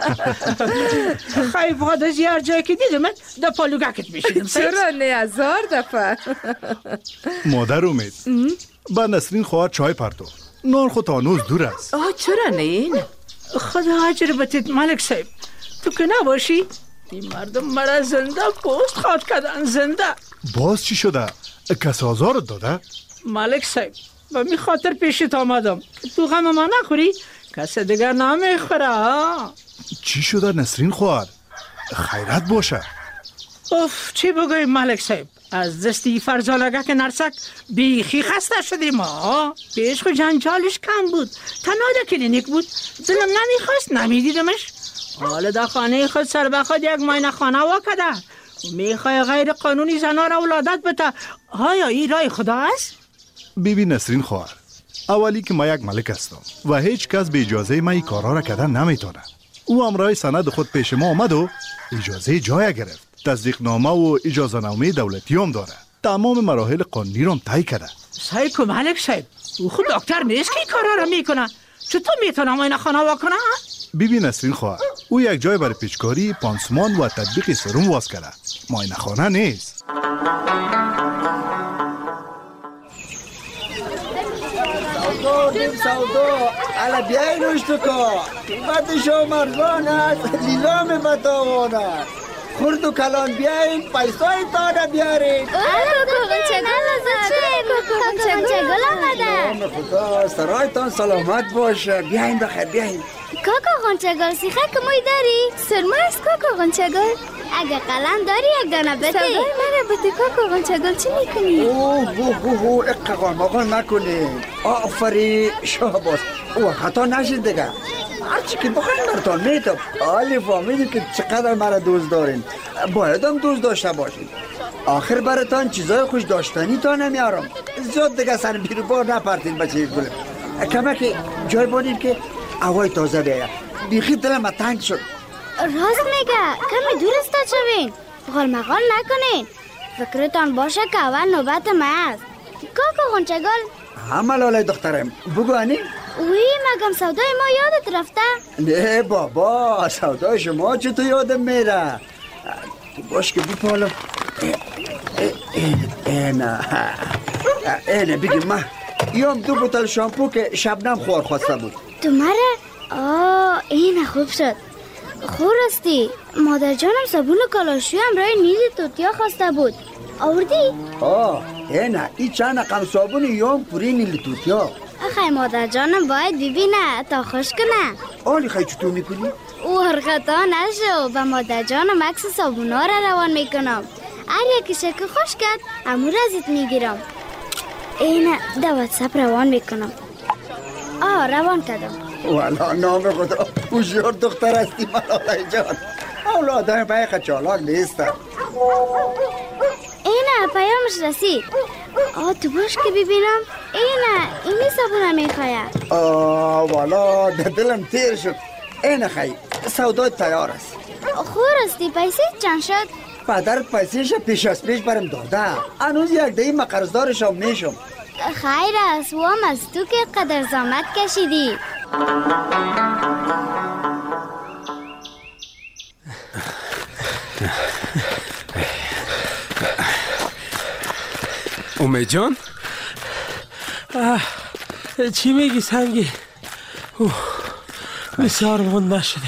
S20: خیلی فقط از هر جایی که دیدم در پالوگکت میشینم.
S19: چرا نه هزار دفعه.
S18: مادر امید با نسرین خواهر چای پرتو. نان خود تانوز دور است.
S19: چرا نه این؟
S20: خدا اجر بتید ملک صاحب. تو که نباشی این مردم مرا زنده پوست خواد کردن. زنده.
S18: باز چی شده؟ کس آزارت داده؟
S20: ملک صاحب و می خاطر پیشت آمدم که تو غم ما نخوری کس دیگر نمیخوره.
S18: چی شده نسرین خواهر؟ خیرت باشه.
S20: چی بگویم ملک صاحب، از دستی فرزانگه که نرسک بیخی خسته شدیم. پیش خود جنجالش کم بود. تنها کلینیک بود. دلم نمیخواست نمیدیدمش. حالا در خانه خود سر به خود یک ماینه خانه واکده. میخوای غیر قانونی زنان را ولادت بده. آیا این رای خدا است؟
S18: ببین نسرین خواهر، اولی که ما یک ملک هستم و هیچ کس به اجازه ما این کارا را کردن نمیتونه. او امرای سند خود پیش ما آمد و اجازه جای گرفت. تصدیق نامه و اجازه نامه دولتی هم داره. تمام مراحل قانونی رو طی کرده.
S20: صحیح که ملک صاحب، او خود دکتر نیست که این کارا رو میکنه. چطور میتونم این خانه واکنه؟
S18: ببین نسرین خواهر، او یک جای برای پیچکاری، پانسمان و تطبیق سرم واز کرده. معاینه خانه نیست.
S21: سودا الا بیاین روشتو که قیمت شما مرزان است، لیلام بتاوان است. خورد و کلان بیاین، پیسای تانه بیارین.
S22: کوکوغنچگل آمده.
S21: خدا سرایتان سلامت باشه. بیاین بخیر بیاین.
S22: کوکوغنچگل سیخه کموی داری؟ سرما است کوکوغنچگل. اگه قلم داری یک دانه بده. صدای من بده کوکوغنچگل چی میکنی؟
S21: اوه اقاقان مقال نکنید. آفری شاباس. او خطا نشید دیگه. هرچی که بخواین براتان میتم. حالی فهمیدید که چقدر مرا دوست دارین. باید هم دوست داشته باشید. آخر براتان چیزای خوش داشتنی تا نمیارم. زیاد دیگه سر بیرو بار نپرتین بچه گلم. کمه که جای بانید که هوای تازه بیاید. بیخی دلم تنگ شد.
S22: راست میگه کمی دور استاد شوین. غال مغال نکنین. فکرتان باشه که اول نوبت ما است. کوکوغنچگل
S21: همه لالای دخترم بگو انی؟
S22: اوی مگم سودای ما یادت رفته؟
S21: نه بابا سودای شما چطور یادم میره؟ تو باش که بپالم. اینه بگیم من یوم 2 بوتل شامپو که شبنم خور خواسته بود.
S22: تو مره؟ اینه خوب شد. خور استی مادر جانم صابون و کالاشوی همراه نیز توتیا خواسته بود. آوردی؟
S21: اینه این چند رقم صابون یوم پوری نیل توتیا.
S22: خیلی مادر جانم باید ببینه تا خوش کنه.
S21: آلی خیلی چطور میکنی؟
S22: او حرکتا نشو و مادر جانم عکس صابونا را روان میکنم. هر یکی شکل خوش کرد امور ازت میگیرم. اینه در واتساپ روان میکنم. روان کردم.
S21: والا نام خدا هوشیار دختر هستی ملاله جان. اولادای بیخ چالاک نیستن.
S22: اینه پیامش رسید. تو باش که ببینم. اینی صابونه میخواید.
S21: والا دلم تیر شد. اینه خیلی سودای تیار است.
S22: خور استی پیسه چند شد؟
S21: پدرت پیسهش پیش از پیش برم داده. هنوز یک دهی من قرضدارشم میشم.
S22: خیر است و هم از تو که قدر زحمت کشیدی.
S23: امید جان؟
S17: چی میگی سنگی؟ بسیار مانده شدی.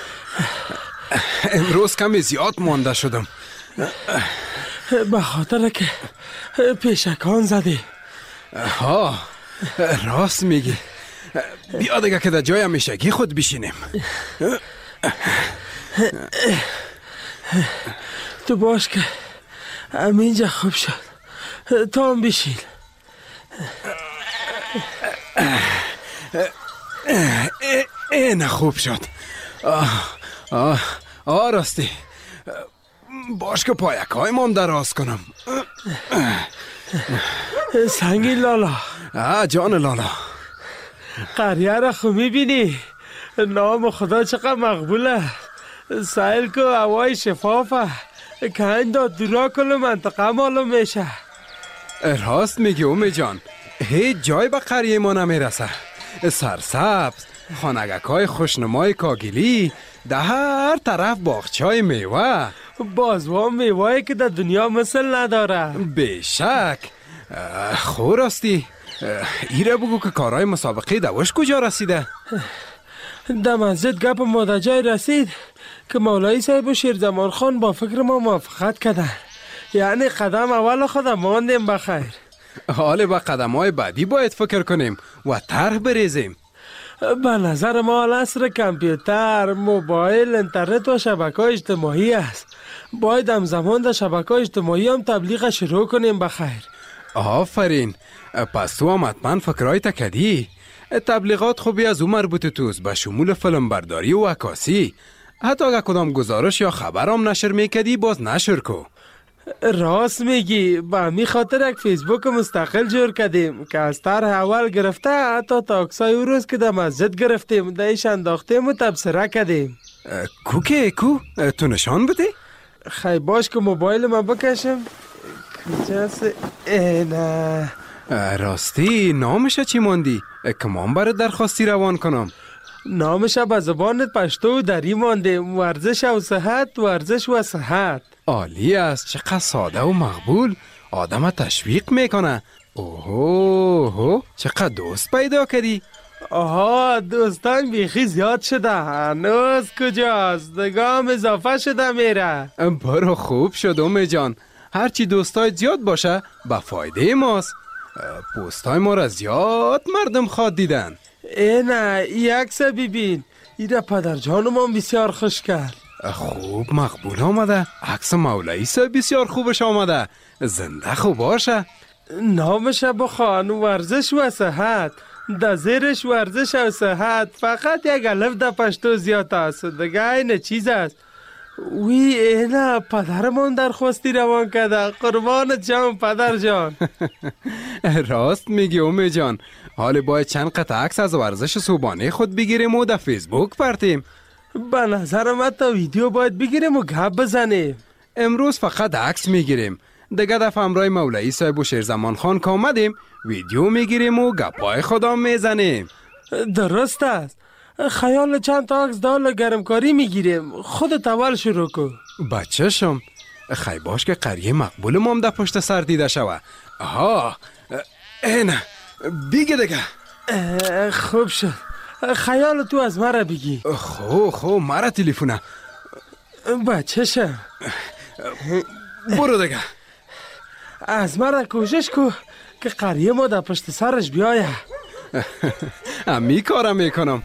S23: امروز کمی زیاد مانده شدم.
S17: به خاطر که پیشکان زدی.
S23: راست میگی. بیا دیگه که در جای همیشگی خود بشینیم.
S17: تو باش که همینجا خوب شد. تو هم بشین.
S23: این خوب شد. راستی باش که پایکای من دراز کنم.
S17: سنگی لالا.
S23: جان لالا.
S17: قریه را خو میبینی؟ نام خدا چقدر مقبوله. سایل که هوای شفافه که هنده دورا کل منطقه معلوم میشه.
S23: راست میگی امید جان. هیچ جای به قریه ما نمیرسه. سرسبز خانگک های خوشنمای کاگلی ده هر طرف باغچای میوه.
S17: بازوان میوه که در دنیا مثل نداره.
S23: بیشک. خور راستی ایره بگو که کارهای مسابقه دوش کجا رسیده؟
S17: در مسجد گپ ما در جای رسید که مولای صاحب و شیرزمان خان با فکر ما موافقت کردن. یعنی قدم اول خودم ماندیم بخیر.
S23: حالا با قدم های بعدی باید فکر کنیم و طرح بریزیم.
S17: به نظر ما عصر کامپیوتر، موبایل، اینترنت و شبکه‌های اجتماعی است. باید همزمان در شبکه‌های اجتماعی هم تبلیغ شروع کنیم بخیر.
S23: آفرین. پس تو هم حتما فکرهای تکدی. تبلیغات خوبی از اون مربوط توست به شمول فیلم برداری و عکاسی. حتی اگه کدام گزارش یا خبر هم نشر میکدی باز نشر کو.
S17: راست میگی. به همین خاطر یک فیسبوک مستقل جور کردیم که از طرح اول گرفته حتی تا عکسای او روز که در مسجد گرفتیم دایش انداختیم و تبصره کردیم.
S23: کو تو نشان بده؟
S17: خیلی باش که موبایل من بکشم. کجاست؟ نه
S23: راستی نامش چی ماندی؟ که من برای درخواستی روان کنم.
S17: نامش به زبان پشتو دری مانده، ورزش و صحت، ورزش و صحت.
S23: عالی است، چقدر ساده و مقبول، آدم تشویق میکنه. اوه چقدر دوست پیدا کردی.
S17: آها دوستان بیخی زیاد شده، هنوز کجاست؟ دگام اضافه شده میره.
S23: برو خوب شد اومی جان، هرچی دوستای زیاد باشه به فایده ماست. پوستای ما را زیاد مردم خواد دیدن.
S17: نه یک عکس ببین، ایره پدر جانم بسیار خوش کرد.
S23: خوب مقبول آمده، عکس مولوی صاحب بسیار خوبش آمده، زنده خوب باشه.
S17: نامش بخوان، ورزش و صحت، در زیرش ورزش و صحت، فقط یک الف در پشتو زیاد است، دیگه این چیز است. وی اینا پدرمون درخواستی روان کرده، قربان جان پدر جان.
S23: راست میگی اومی جان، حالا باید چند قطع عکس از ورزش صبحانه خود بگیریم و در فیسبوک پرتیم.
S17: به نظر من تا ویدیو باید بگیریم و گپ بزنیم.
S23: امروز فقط عکس میگیریم، دیگه دفعه همراه مولوی صاحب و شیرزمان خان که آمدیم ویدیو میگیریم و گپای خدا میزنیم.
S17: درست است. خیال چند تا عکس دال گرمکاری میگیریم. خودت اول شروع کن.
S23: بچه شم خی باش که قریه مقبول مام در پشت سر دیده شوه. آها اینه بیگه دیگه.
S17: خوب شد، خیال تو از مرا بگی.
S23: خو مرا تلیفونه.
S17: بچه شم
S23: برو دیگه.
S17: از مرا کوشش کو که قریه ما در پشت سرش بیایه.
S23: امی کارم میکنم.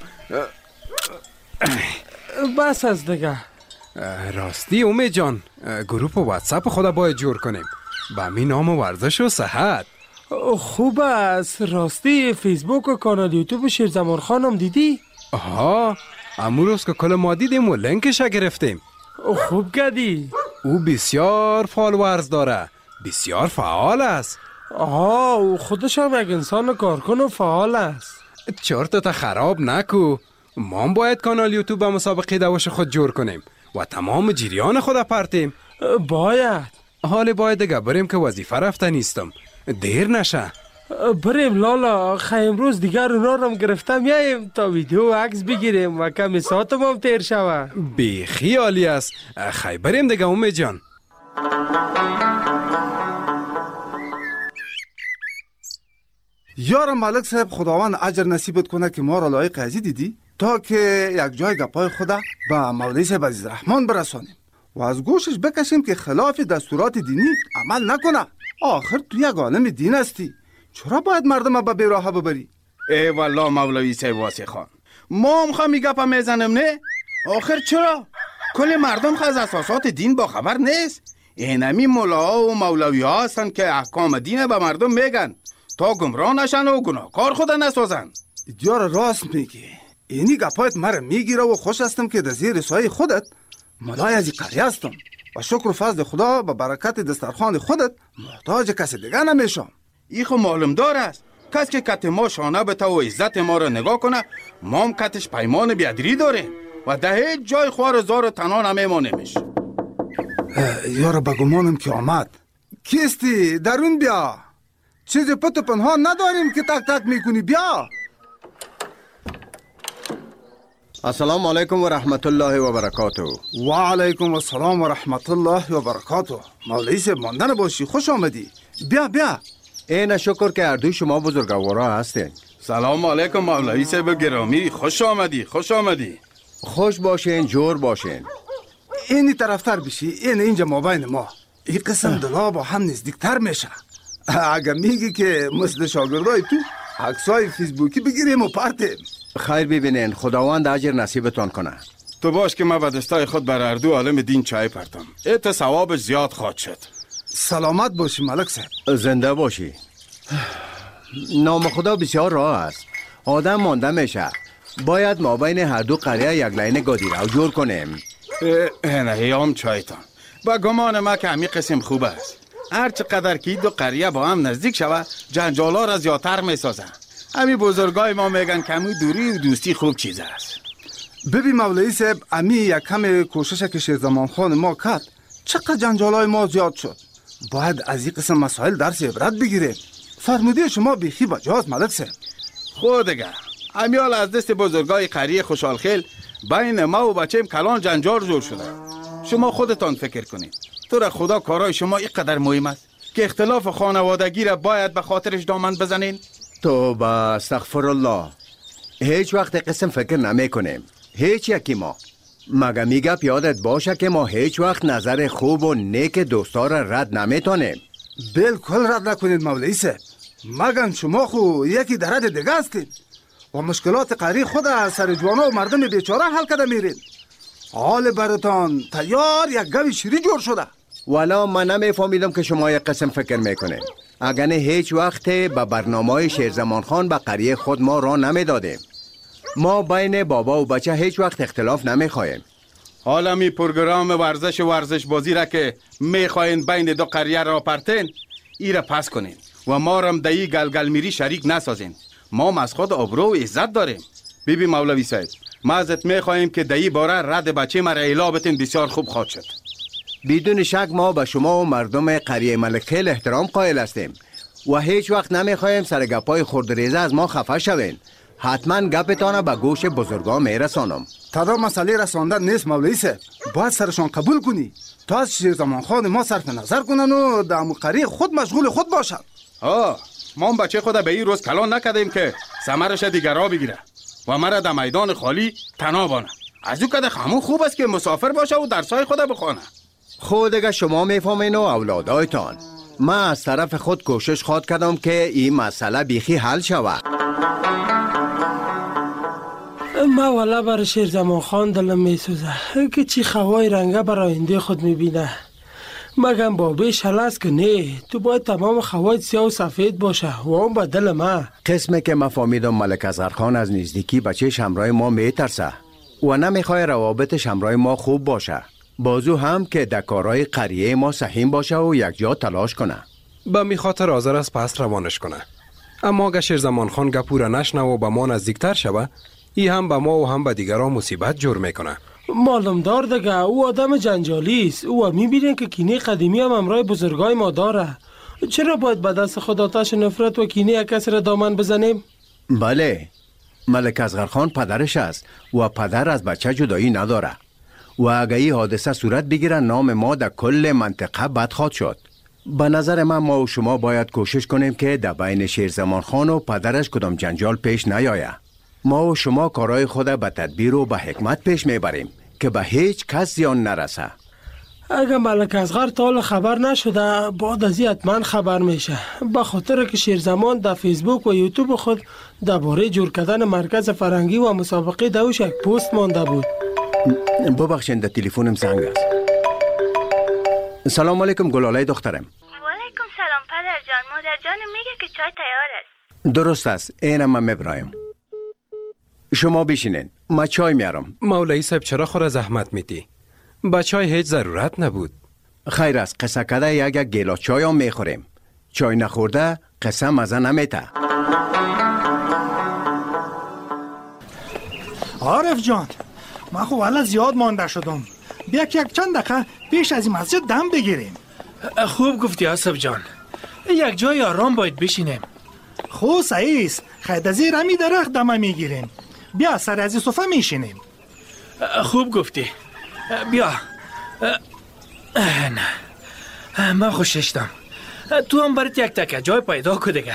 S17: بس از دیگه.
S23: راستی اومی جان، گروپ واتساپ خدا باید جور کنیم با می نام ورزش و صحت.
S17: خوب است. راستی فیسبوک و کانال یوتیوب شیرزمان خانم دیدی؟
S23: آها امروز که کل ما دیدیم و لینکش گرفتیم.
S17: خوب کردی.
S23: او بسیار فالوورز داره، بسیار فعال است.
S17: آها او خودش هم یک انسان کارکن و فعال است.
S23: چرتت خراب نکو، ما باید کانال یوتیوب مسابقه دواش خود جور کنیم و تمام جریان خود پرتیم.
S17: باید.
S23: حالا باید دیگه بریم که وظیفه رفته نیستم، دیر نشه.
S17: بریم لالا، خیلی امروز دیگر اونا رو گرفتم یایم تا ویدیو و عکس بگیریم و کمی ساعتم هم تیر شوه.
S23: بی خیالی است. خیلی بریم دیگه اومی جان.
S3: یارم ملک صاحب خداوند اجر نصیبت کنه که ما را لایق ازی دیدی تا که یک جای گپای خدا با مولوی صاحب عزیز رحمان برسانیم و از گوشش بکشیم که خلاف دستورات دینی عمل نکنه. آخر تو یک عالم دین هستی، چرا باید مردم به بیراهه ببری؟
S7: ای والله مولوی صاحب واسه خان، ما هم خواهی گپا میزنم نه؟ آخر چرا؟ کل مردم از اساسات دین با خبر نیست. اینمی مولاها و مولوی ها هستن که احکام دین به مردم میگن تا گمراه نشن و گناهکار خود نسازن.
S3: دیار راست میگی. اینی گپایت مرا میگیره و خوش هستم که در زیر سایه خودت مولای از قریه هستم و شکر و فضل خدا به برکت دسترخوان خودت محتاج کسی دیگه نمیشم.
S7: ای خو معلوم دار است، کس که کت ما شانه بته و عزت ما را نگاه کنه ما هم کتش پیمان بیادری داریم و ده هیچ جای خوار زار تنها نمیمانیمش.
S3: یارو بگمانم که آمد. کیستی؟ درون بیا. چیزی پت و پنهان نداریم که تک تک میکنی. بیا.
S8: السلام علیکم و رحمت الله و برکاته.
S3: و علیکم السلام و رحمت الله و برکاته. مولوی صاحب ماندن باشی، خوش آمدی. بیا.
S8: این شکر که اردوی شما بزرگوارا هستین.
S7: سلام علیکم مولوی صاحب گرامی، خوش آمدی.
S8: خوش باشین، جور باشین.
S3: اینی طرفتر بشی، اینجا مابین ما. این قسم دلا با هم نزدیکتر میشه. اگه میگی که مثل شاگردای تو عکسای فیسبوکی بگیریم و پرتیم.
S8: خیر ببینین، خداوند اجر نصیبتان کنه.
S7: تو باش که ما به دستای خود بر اردو عالم دین چای پرتم. ایت ثوابش زیاد خواهد شد.
S3: سلامت باشی ملک صاحب.
S8: زنده باشی. نام خدا بسیار راه است، آدم مانده میشه. باید ما بین هر دو قریه یک لاین گادیره جور کنیم.
S7: نه هم چایتان با گمان ما که همی قسم خوب است. هر چقدر که دو قریه با هم نزدیک شوه جنجالا را زیادتر میسازن. همی بزرگای ما میگن که همی دوری و دوستی خوب چیز است.
S3: ببین مولوی صاحب، امی یک کم کوشش که شیرزمان خان ما کرد چقدر جنجالای ما زیاد شد. باید از این قسم مسائل درس عبرت بگیریم. فرموده شما بیخی بجاست ملک صاحب.
S7: خود دیگه امیال از دست بزرگای قریه خوشحالخیل بین ما و بچه‌م کلان جنجال جور شده. شما خودتان فکر کنید. تو را خدا کارای شما اینقدر مهم است که اختلاف خانوادگی را باید به خاطرش دامن بزنین؟
S8: توبه استغفر الله. هیچ وقت قسم فکر نمی کنیم. هیچ یکی ما. مگه میگه یادت باشه که ما هیچ وقت نظر خوب و نیک دوستا را رد نمیتونیم.
S3: بالکل رد نکنید مولوی صاحب. مگن شما خو یکی درد دیگه هستید و مشکلات قری خود از سر جوانا و مردم بیچاره حل کرده میرید. حال براتان تیار یک گوی شیری جور شده.
S8: والا من نمیفهمیدم که شما یک قسم فکر میکنیم. اگر نه هیچ وقت به برنامه شیرزمان خان به قریه خود ما را نمیدادیم. ما بین بابا و بچه هیچ وقت اختلاف نمیخوایم.
S7: حالا می پروگرام ورزش بازی را که میخواین بین دو قریه را پرتین ای را پس کنین و ما رم دایی گلگل میری شریک نسازین. ما از خود آبرو و عزت داریم. بیبی مولوی صاحب ما ازت میخواهیم که دایی باره رد بچه مرا اعلا بتین. بسیار خوب خواهد شد.
S8: بدون شک ما به شما و مردم قریه ملک خیل احترام قائل هستیم و هیچ وقت نمیخوایم سر گپای خردریزه از ما خفه شوین. حتما گپتان به گوش بزرگا میرسانم.
S3: تدا مسئله رساندن نیست مولوی صاحب. باید سرشان قبول کنی تا از شیرزمان خان ما صرف نظر کنن و در قریه خود مشغول خود باشن.
S7: ما بچه خود به این روز کلان نکردیم که ثمرش دیگرا بگیره و مرا در میدان خالی تنها بانه. از او کده خمون خوب است که مسافر باشه و درسای خود بخونه.
S8: خود اگه شما میفهمین و اولادایتان. من از طرف خود کوشش خواد کردم که این مسئله بیخی حل شود.
S17: ما والا برای شیرزمان خان دلم میسوزه که چی خوای رنگه برای آینده خود میبینه. مگم بابیش حل است که نه. تو باید تمام خوایت سیاه و سفید باشه و اون به دل ما.
S8: قسمه که ما فهمیدم ملک اصغرخان از نزدیکی بچه شمرای ما میترسه و نمیخواه روابط شمرای ما خوب باشه. بازو هم که دکارای قریه ما سحیم باشه و یک جا تلاش کنه.
S23: به می خاطر حاضر است پس روانش کنه. اما اگه شیرزمان خان گپوره نشنه و به ما نزدیکتر شوه ای هم به ما و هم به دیگران مصیبت جور میکنه.
S17: معلوم دار دیگه او آدم جنجالی است. او میبینین که کینه قدیمی هم امرای بزرگای ما داره. چرا باید به دست خود آتش نفرت و کینه یک کس را دامن بزنیم؟
S8: بله ملک اصغرخان پدرش است و پدر از بچه جدایی نداره و اگه این حادثه صورت بگیره نام ما در کل منطقه بد خواهد شد. به نظر من ما و شما باید کوشش کنیم که در بین شیرزمان خان و پدرش کدام جنجال پیش نیاید. ما و شما کارهای خود به تدبیر و به حکمت پیش میبریم که به هیچ کس زیان نرسه.
S17: اگه ملک اصغر تا خبر نشده بعد از این حتما خبر میشه. به خاطر که شیرزمان در فیسبوک و یوتیوب خود درباره جور کردن مرکز فرنگی و مسابقه دوش یک پست مانده بود.
S8: ببخشید در تلفنم زنگ است. سلام علیکم گلاله دخترم.
S22: وعلیکم سلام پدر جان. مادر جان میگه که چای تیار است.
S8: درست است. اینم من میبرایم. شما بشینین ما چای میارم.
S23: مولوی صاحب چرا خور زحمت میدی؟ با چای هیچ ضرورت نبود.
S8: خیر است قصه کده یک گیلاس چای هم میخوریم. چای نخورده قصه مزه نمیته.
S1: عارف جان من خب والا زیاد مانده شدم. بیا که یک چند دقیقه پیش از این مسجد دم بگیریم.
S4: خوب گفتی آصف جان. یک جای آرام باید بشینیم.
S1: خوب صحیح است. خیلی از این رمی درخت دمه میگیریم. بیا سر از این صفحه میشینیم.
S4: خوب گفتی. بیا. نه من خوششتم. تو هم برات یک تکه جای پیدا که دیگه.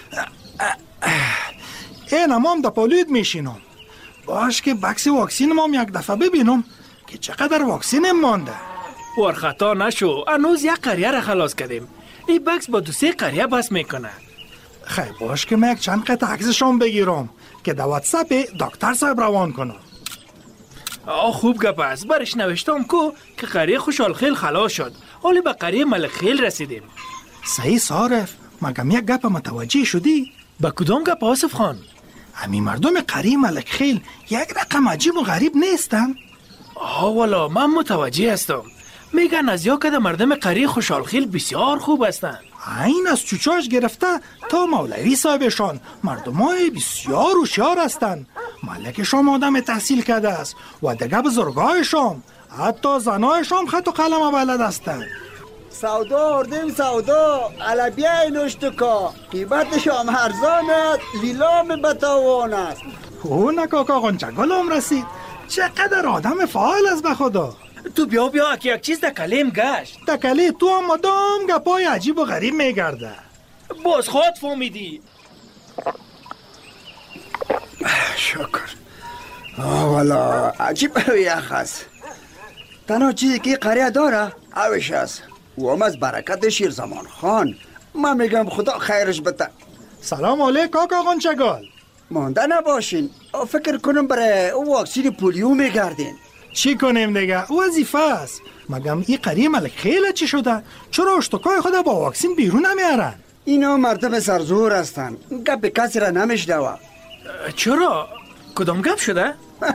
S1: این هم در پالود میشینم. باش که بکس واکسین هم یک دفعه ببینم که چقدر واکسین مانده.
S4: ورخطا نشو. هنوز یک قریه را خلاص کردیم. این بکس با 2-3 قریه بس میکنه.
S1: خیلی باش که من یک چند قطع عکسشون بگیرم که در واتساپ دکتر صاحب روان کنم.
S4: خوب گپ است. برش نوشتم که قریه خوشحالخیل خلاص شد. حالی به قریه ملک خیل رسیدیم.
S1: صحیح صارف. مگم یک گپ متوجه شدی؟
S4: با کدام گپ آصف خان؟
S1: همین مردم قریه ملک خیل یک رقم عجیب و غریب نیستن؟
S4: والا من متوجه هستم. میگن از یا کده مردم قریه خوشحالخیل بسیار خوب هستن.
S1: این از چوچاش گرفته تا مولوی صاحبشان مردمای بسیار هوشیار هستند. ملکشان آدم تحصیل کرده است و دیگه بزرگایشان حتی زنایشان خط و قلم بلد هستند.
S21: سودا آردیم سودا علبیه نوشتکا قیمتش هم ارزان لیلام بتاوان است.
S1: نه کاکا غنچگلم رسید. چقدر آدم فعال است به خدا.
S4: تو بیا که یک چیز دکلیم گشت.
S1: دکلی تو هم مدام گپای عجیب و غریب میگرده.
S4: باز خود فهمیدی.
S21: شکر. والا عجیب یخ است. تنها چیزی که قریه داره اوش است و هم از برکت شیرزمان خان. من میگم خدا خیرش بده.
S1: سلام علیکم کاکا غنچگل.
S21: مانده نباشین. فکر کنم برای واکسین پولیو میگردین.
S1: چی کنیم دیگه؟ وظیفه است. مگم این قریه ملک خیلی چی شده؟ چرا اشتکای خدا با واکسین بیرون نمیارن؟
S21: اینا مردم سرزور هستن. گپ کسی را نمیشنوه.
S4: چرا؟ کدام گپ شده؟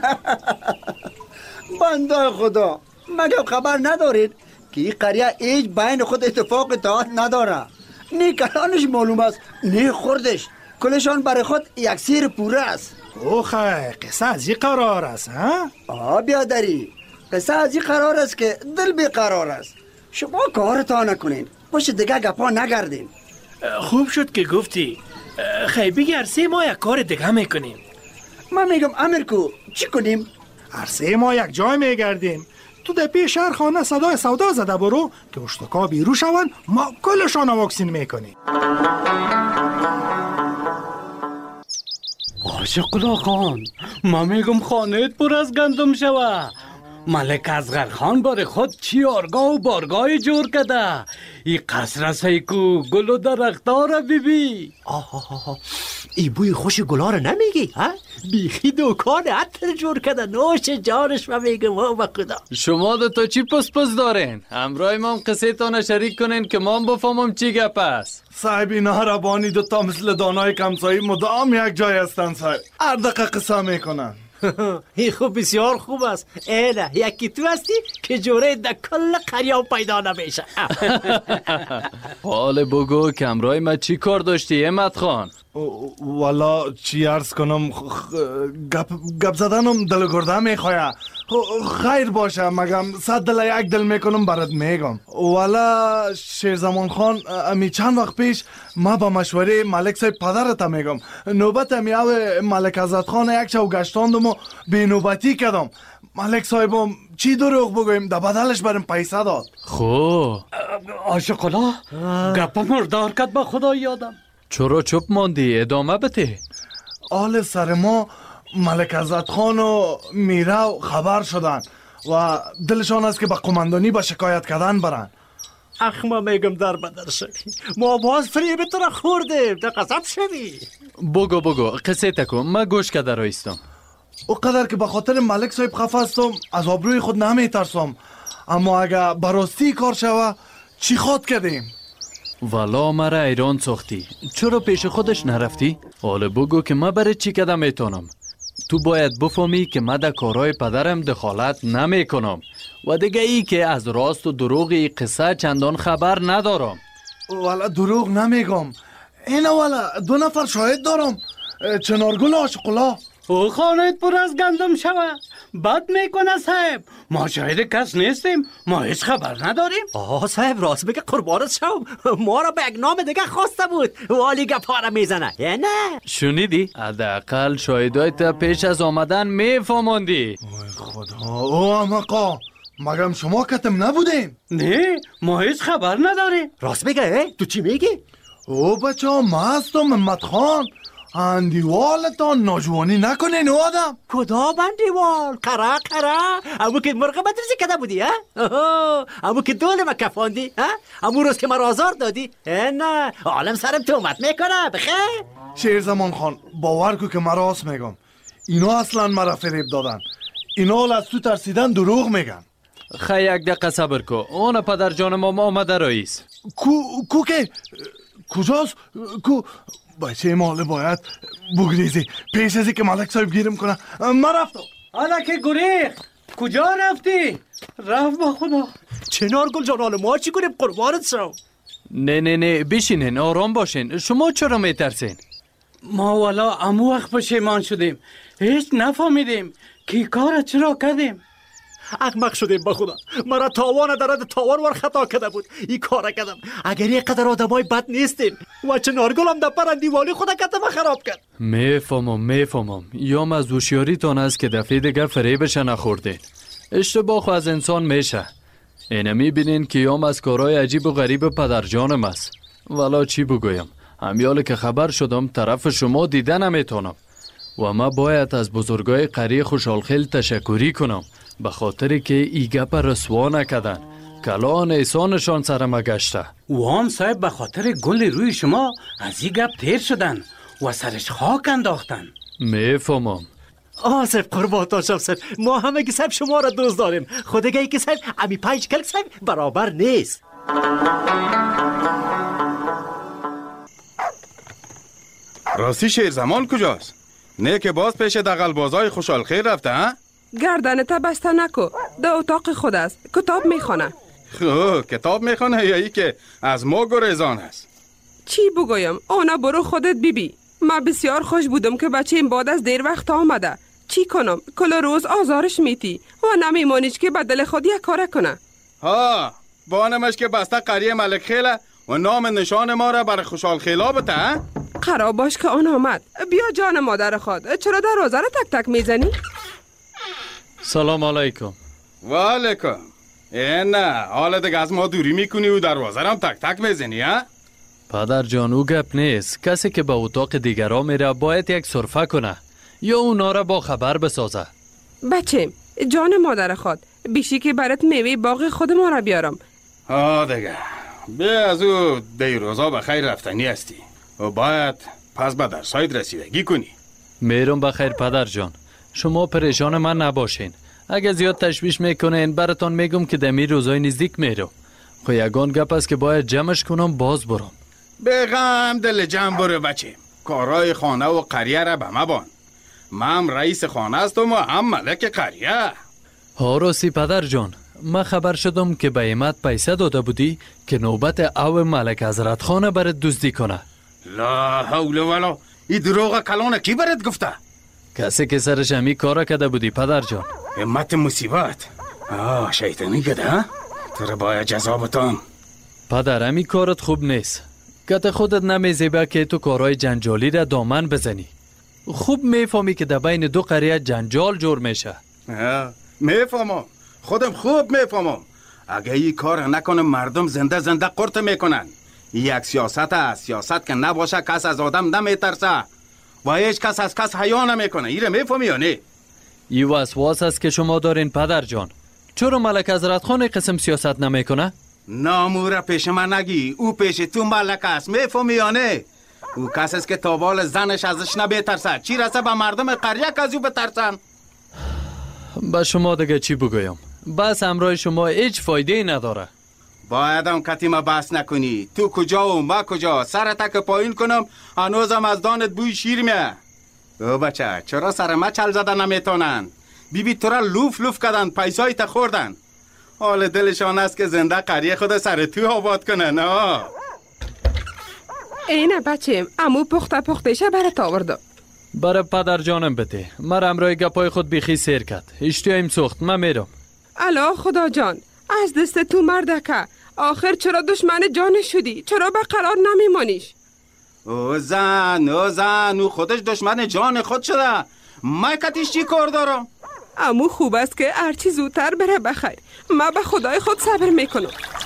S21: بنده خدا مگه خبر ندارید که این قریه هیچ بین خود اتفاق اتحاد نداره؟ نه کلانش معلوم است نه خوردش. کلشان برای خود یک سیر پوره است.
S1: اوخه قصه از این قرار است ها؟
S21: بیادری قصه از این قرار است که دل بیقرار است. شما کارتان نکنین باش دیگه گپا نگردین.
S4: خوب شد که گفتی. خیلی هر 3 ماه یک کار دیگه میکنیم.
S21: من میگم امیرکو چی کنیم؟
S1: هر 3 ماه یک جای میگردیم. تو در پیش شهر خانه صدای سودا زده برو که اشتکا بیرو شون ما کلشان واکسین میکنیم.
S2: آشقلا خان من میگم خانهت پر از گندم شوه. ملک اصغر خان بار خود چی آرگاه و بارگاه جور کده. ای قصر سیکو گل و درختار را ببی.
S5: ای بوی خوش گلا را نمیگی ها؟ بیخی دوکان عطر جور کده. نوش جانش من میگم ها بخدا.
S23: شما دو تا چی پس دارین؟ همراه ما قصه تانه شریک کنین که ما بفهمم چی گپ است.
S18: صاحب اینا ربانی دو تا مثل دانای کمسایی مدام یک جای هستن صاحب. هر دقیقه قصه میکنن.
S5: این خوب بسیار خوب است. اینه یکی تو هستی که جوره در کل قریه پیدا نمیشه.
S23: حال بگو که همراه ما چی کار داشتی احمد خان؟
S18: والا چی عرض کنم گپ زدنم دل گرده میخواه. خیر باشه مگم 100 دل یک دل میکنم برات میگم. والا شیرزمان خان امی چند وقت پیش ما با مشوره ملک صاحب پدرت میگم نوبت امی او ملک عزت خان یک شو گشتاندم و بی نوبتی کردم. ملک صاحبم چی دروغ بگویم در بدلش برم پیسه داد.
S23: خو
S2: آشقلا گپ مردار کد با خدا یادم.
S23: چرا چپ ماندی؟ ادامه بده.
S18: آل سر ما ملک عزت خان و میرو خبر شدن و دلشان است که با قماندانی با شکایت کردن برن.
S5: اخ ما میگم در بدر شوی. ما باز فریب تو را خوردیم در قصب شوی.
S23: بگو قصه تکو ما گوش کده رایستم.
S18: او قدر که به خاطر ملک صاحب خفه هستم از آبروی خود نمیترسم. اما اگه براستی کار شوه چی خواد کردیم؟
S23: والا مرا ایران ساختی. چرا پیش خودش نرفتی؟ حالا بگو که ما برای چی کده میتونم. تو باید بفهمی که من در کارهای پدرم دخالت نمی کنم و دیگه ای که از راست و دروغ ای قصه چندان خبر ندارم.
S18: والا دروغ نمیگم. اینا والا 2 نفر شاهد دارم. چنارگل آشقلا.
S2: او خانهت پر از گندم شوه. بد میکنه صاحب. ما شاهد کس نیستیم. ما هیچ خبر نداریم.
S5: صاحب راست بگه قربانت شوم. ما را به یک نام دیگه خواسته بود. والی گپا را میزنه یا نه؟
S23: شنیدی؟ حداقل شاهدای تا پیش از آمدن میفهموندی.
S18: خدا او امقا مگم شما کتم نبودین؟
S2: نه ما هیچ خبر نداریم.
S5: راست بگه تو چی میگی؟
S18: او بچه ها ما هستم محمد خان. اندیوالتان ناجوانی نکنین او آدم.
S5: کدام اندیوال؟ قره امو که مرغ مدرسه کده بودی ها؟ امو که دول ما کفاندی ها؟ امو روز که ما آزار دادی؟ نه عالم سرم تومت میکنه بخیر.
S18: شیرزمان خان باور کو که من راست میگم. اینا اصلا مرا فریب دادن. اینا از تو ترسیدن دروغ میگن.
S23: خیلی یک دقیقه صبر کو. اون پدر جان ما آمده رئیس.
S18: کو که کجاست؟ کو بچه مال باید بگریزی پیش ازی که ملک صاحب گیرم کنه. من رفتم.
S2: حالا که گریخ کجا رفتی؟ رفت با خدا.
S5: چنارگل جان حالا ما چی کنیم قربانت شو؟
S23: نه بشینین آرام باشین. شما چرا میترسین؟
S2: ما والا امو وقت پشیمان شدیم. هیچ نفهمیدیم که کار چرا کردیم.
S5: احمق شدیم به خدا. مرا تاوان درد تاوان ور خطا کرده بود. این کار کردم. اگر یک قدر آدمای بد نیستیم و چنارگلم در پرندیوالی خود کتم خراب کرد.
S9: میفهمم. یا از هوشیاریتان است که دفعه دیگه فریبش نخوردین. اشتباه از انسان میشه. اینه میبینین که یام از کارهای عجیب و غریب پدرجانم است. والا چی بگویم، همیال که خبر شدم طرف شما دیده نمیتونم و ما باید از بزرگای قریه خوشحالخیل تشکری کنم به خاطری که ای گپ رسوا نکردن. کلان ایسانشان سرم گشته.
S2: وام صاحب به خاطر گل روی شما از این گپ تیر شدن و سرش خاک انداختن.
S9: میفهمم.
S5: صاحب قربان صاحب، ما همه که صاحب شما را دوست داریم. خودگی که صاحب امی 5 کلک صاحب برابر نیست.
S7: راستی شیر زمان کجاست؟ نه که باز پیش دغل بازای خوشحال خیر رفته ها؟
S10: گردن تا بسته نکو، در اتاق خود است، کتاب میخونه.
S7: کتاب میخونه یا ای که از ما گریزان است؟
S10: چی بگویم؟ آنا برو خودت بیبی. ما بسیار خوش بودم که بچه این بعد از دیر وقت آمده. چی کنم؟ کل روز آزارش میتی و نمیمانیش که بدل خود یک کار کنه.
S7: بانمش که بسته قریه ملک خیله و نام نشان ما را بر خوشحال خیلا بته.
S10: قرار باش که آن آمد. بیا جان مادر خود، چرا دروازه را تک تک میزنی؟
S9: سلام علیکم.
S7: و علیکم. نه حالا دیگه از ما دوری میکنی و دروازه را هم تک تک میزنی ها؟
S9: پدر جان او گپ نیست. کسی که به اتاق دیگران میره باید یک سرفه کنه یا اونا را با خبر بسازه.
S10: بچه جان مادر خود، بیشی که برات میوه باغ خود ما را بیارم.
S7: دیگه بیا از او دیروزا به خیر رفتنی هستی و باید پس به درسایت رسیدگی کنی.
S9: میرم بخیر پدر جان. شما پریشان من نباشین. اگه زیاد تشویش میکنین براتون میگم که دمی روزای نزدیک میرم. خو یگان گپ است که باید جمعش کنم باز برم.
S7: بغم دل جمع برو بچه. کارهای خانه و قریه را به ما بان. من رئیس خانه هستم و هم ملک قریه.
S9: راستی پدر جان، من خبر شدم که به ایمت پیسه داده بودی که نوبت او ملک حضرت خانه برات دزدی کنه.
S7: لا حول ولا. این دروغ کلانه کی برات گفته؟
S9: کسی که سرش همی کارا کرده بودی پدر جان.
S7: همت مصیبت. شیطانی کده ها؟ تو را باید جزا بتام.
S9: پدر همی کارت خوب نیست. کت خودت نمیزیبه که تو کارهای جنجالی را دامن بزنی. خوب میفهمی که در بین دو قریه جنجال جور میشه.
S7: میفهمم. خودم خوب میفهمم. اگه این کار نکنم مردم زنده زنده قرط میکنن. یک سیاست است. سیاست که نباشه کس از آدم نمیترسه و هیچ کس از کس حیا نمیکنه. ایره میفهمی یا نه؟
S9: این وسواس است که شما دارین پدر جان. چرا ملک حضرت خان قسم سیاست نمیکنه؟
S7: نامورا پیش من نگی. او پیش تو ملک است. میفهمی یا نه؟ او کس است که تابال زنش ازش نمیترسه. چی رسه به مردم قریه که از او بترسن؟
S9: با شما دیگه چی بگویم؟ بس امرای شما هیچ فایده نداره.
S7: باید هم کتیمه بس نکنی. تو کجا و ما کجا؟ سرت که پایین کنم هنوزم از دانت بوی شیر میه. او بچه چرا سر ما چل زده نمیتونن؟ بیبی تو را لوف لوف کردن، پیسای تا خوردن. حال دلشان است که زنده قریه خود سر تو آباد کنن.
S10: اینه بچه امو پختشه برات آوردم.
S9: برای پدر جانم بده. من امرای گپای خود بیخی سیر کرد. اشتیایم سخت. من میرم.
S10: الا خدا جان، از دست تو مردکه. آخر چرا دشمن جان شدی؟ چرا به قرار نمیمانیش؟
S7: او زن او خودش دشمن جان خود شده. من کتیش چی کار دارم؟
S10: امو خوب است که هرچی زودتر بره بخیر. من به خدای خود صبر میکنم.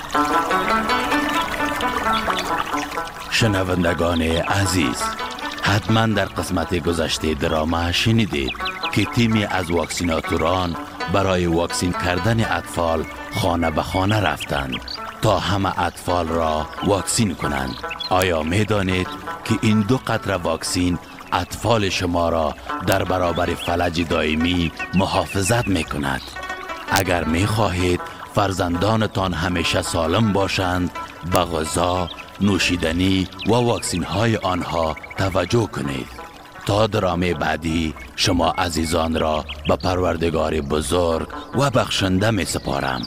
S16: شنوندگان عزیز، حتما در قسمت گذشته دراما شنیدید که تیمی از واکسیناتوران برای واکسین کردن اطفال خانه به خانه رفتند تا همه اطفال را واکسین کنند. آیا می دانید که این 2 قطره واکسین اطفال شما را در برابر فلج دائمی محافظت می کند؟ اگر می خواهید فرزندانتان همیشه سالم باشند، به غذا، نوشیدنی و واکسین های آنها توجه کنید. تا درامه بعدی شما عزیزان را به پروردگار بزرگ و بخشنده می سپارم.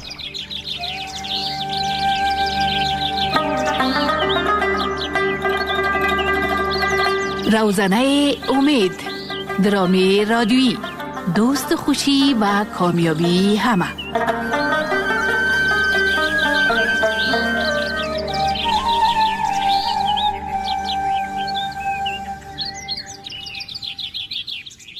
S15: روزنه امید، درامی رادیویی، دوست خوشی و کامیابی همه.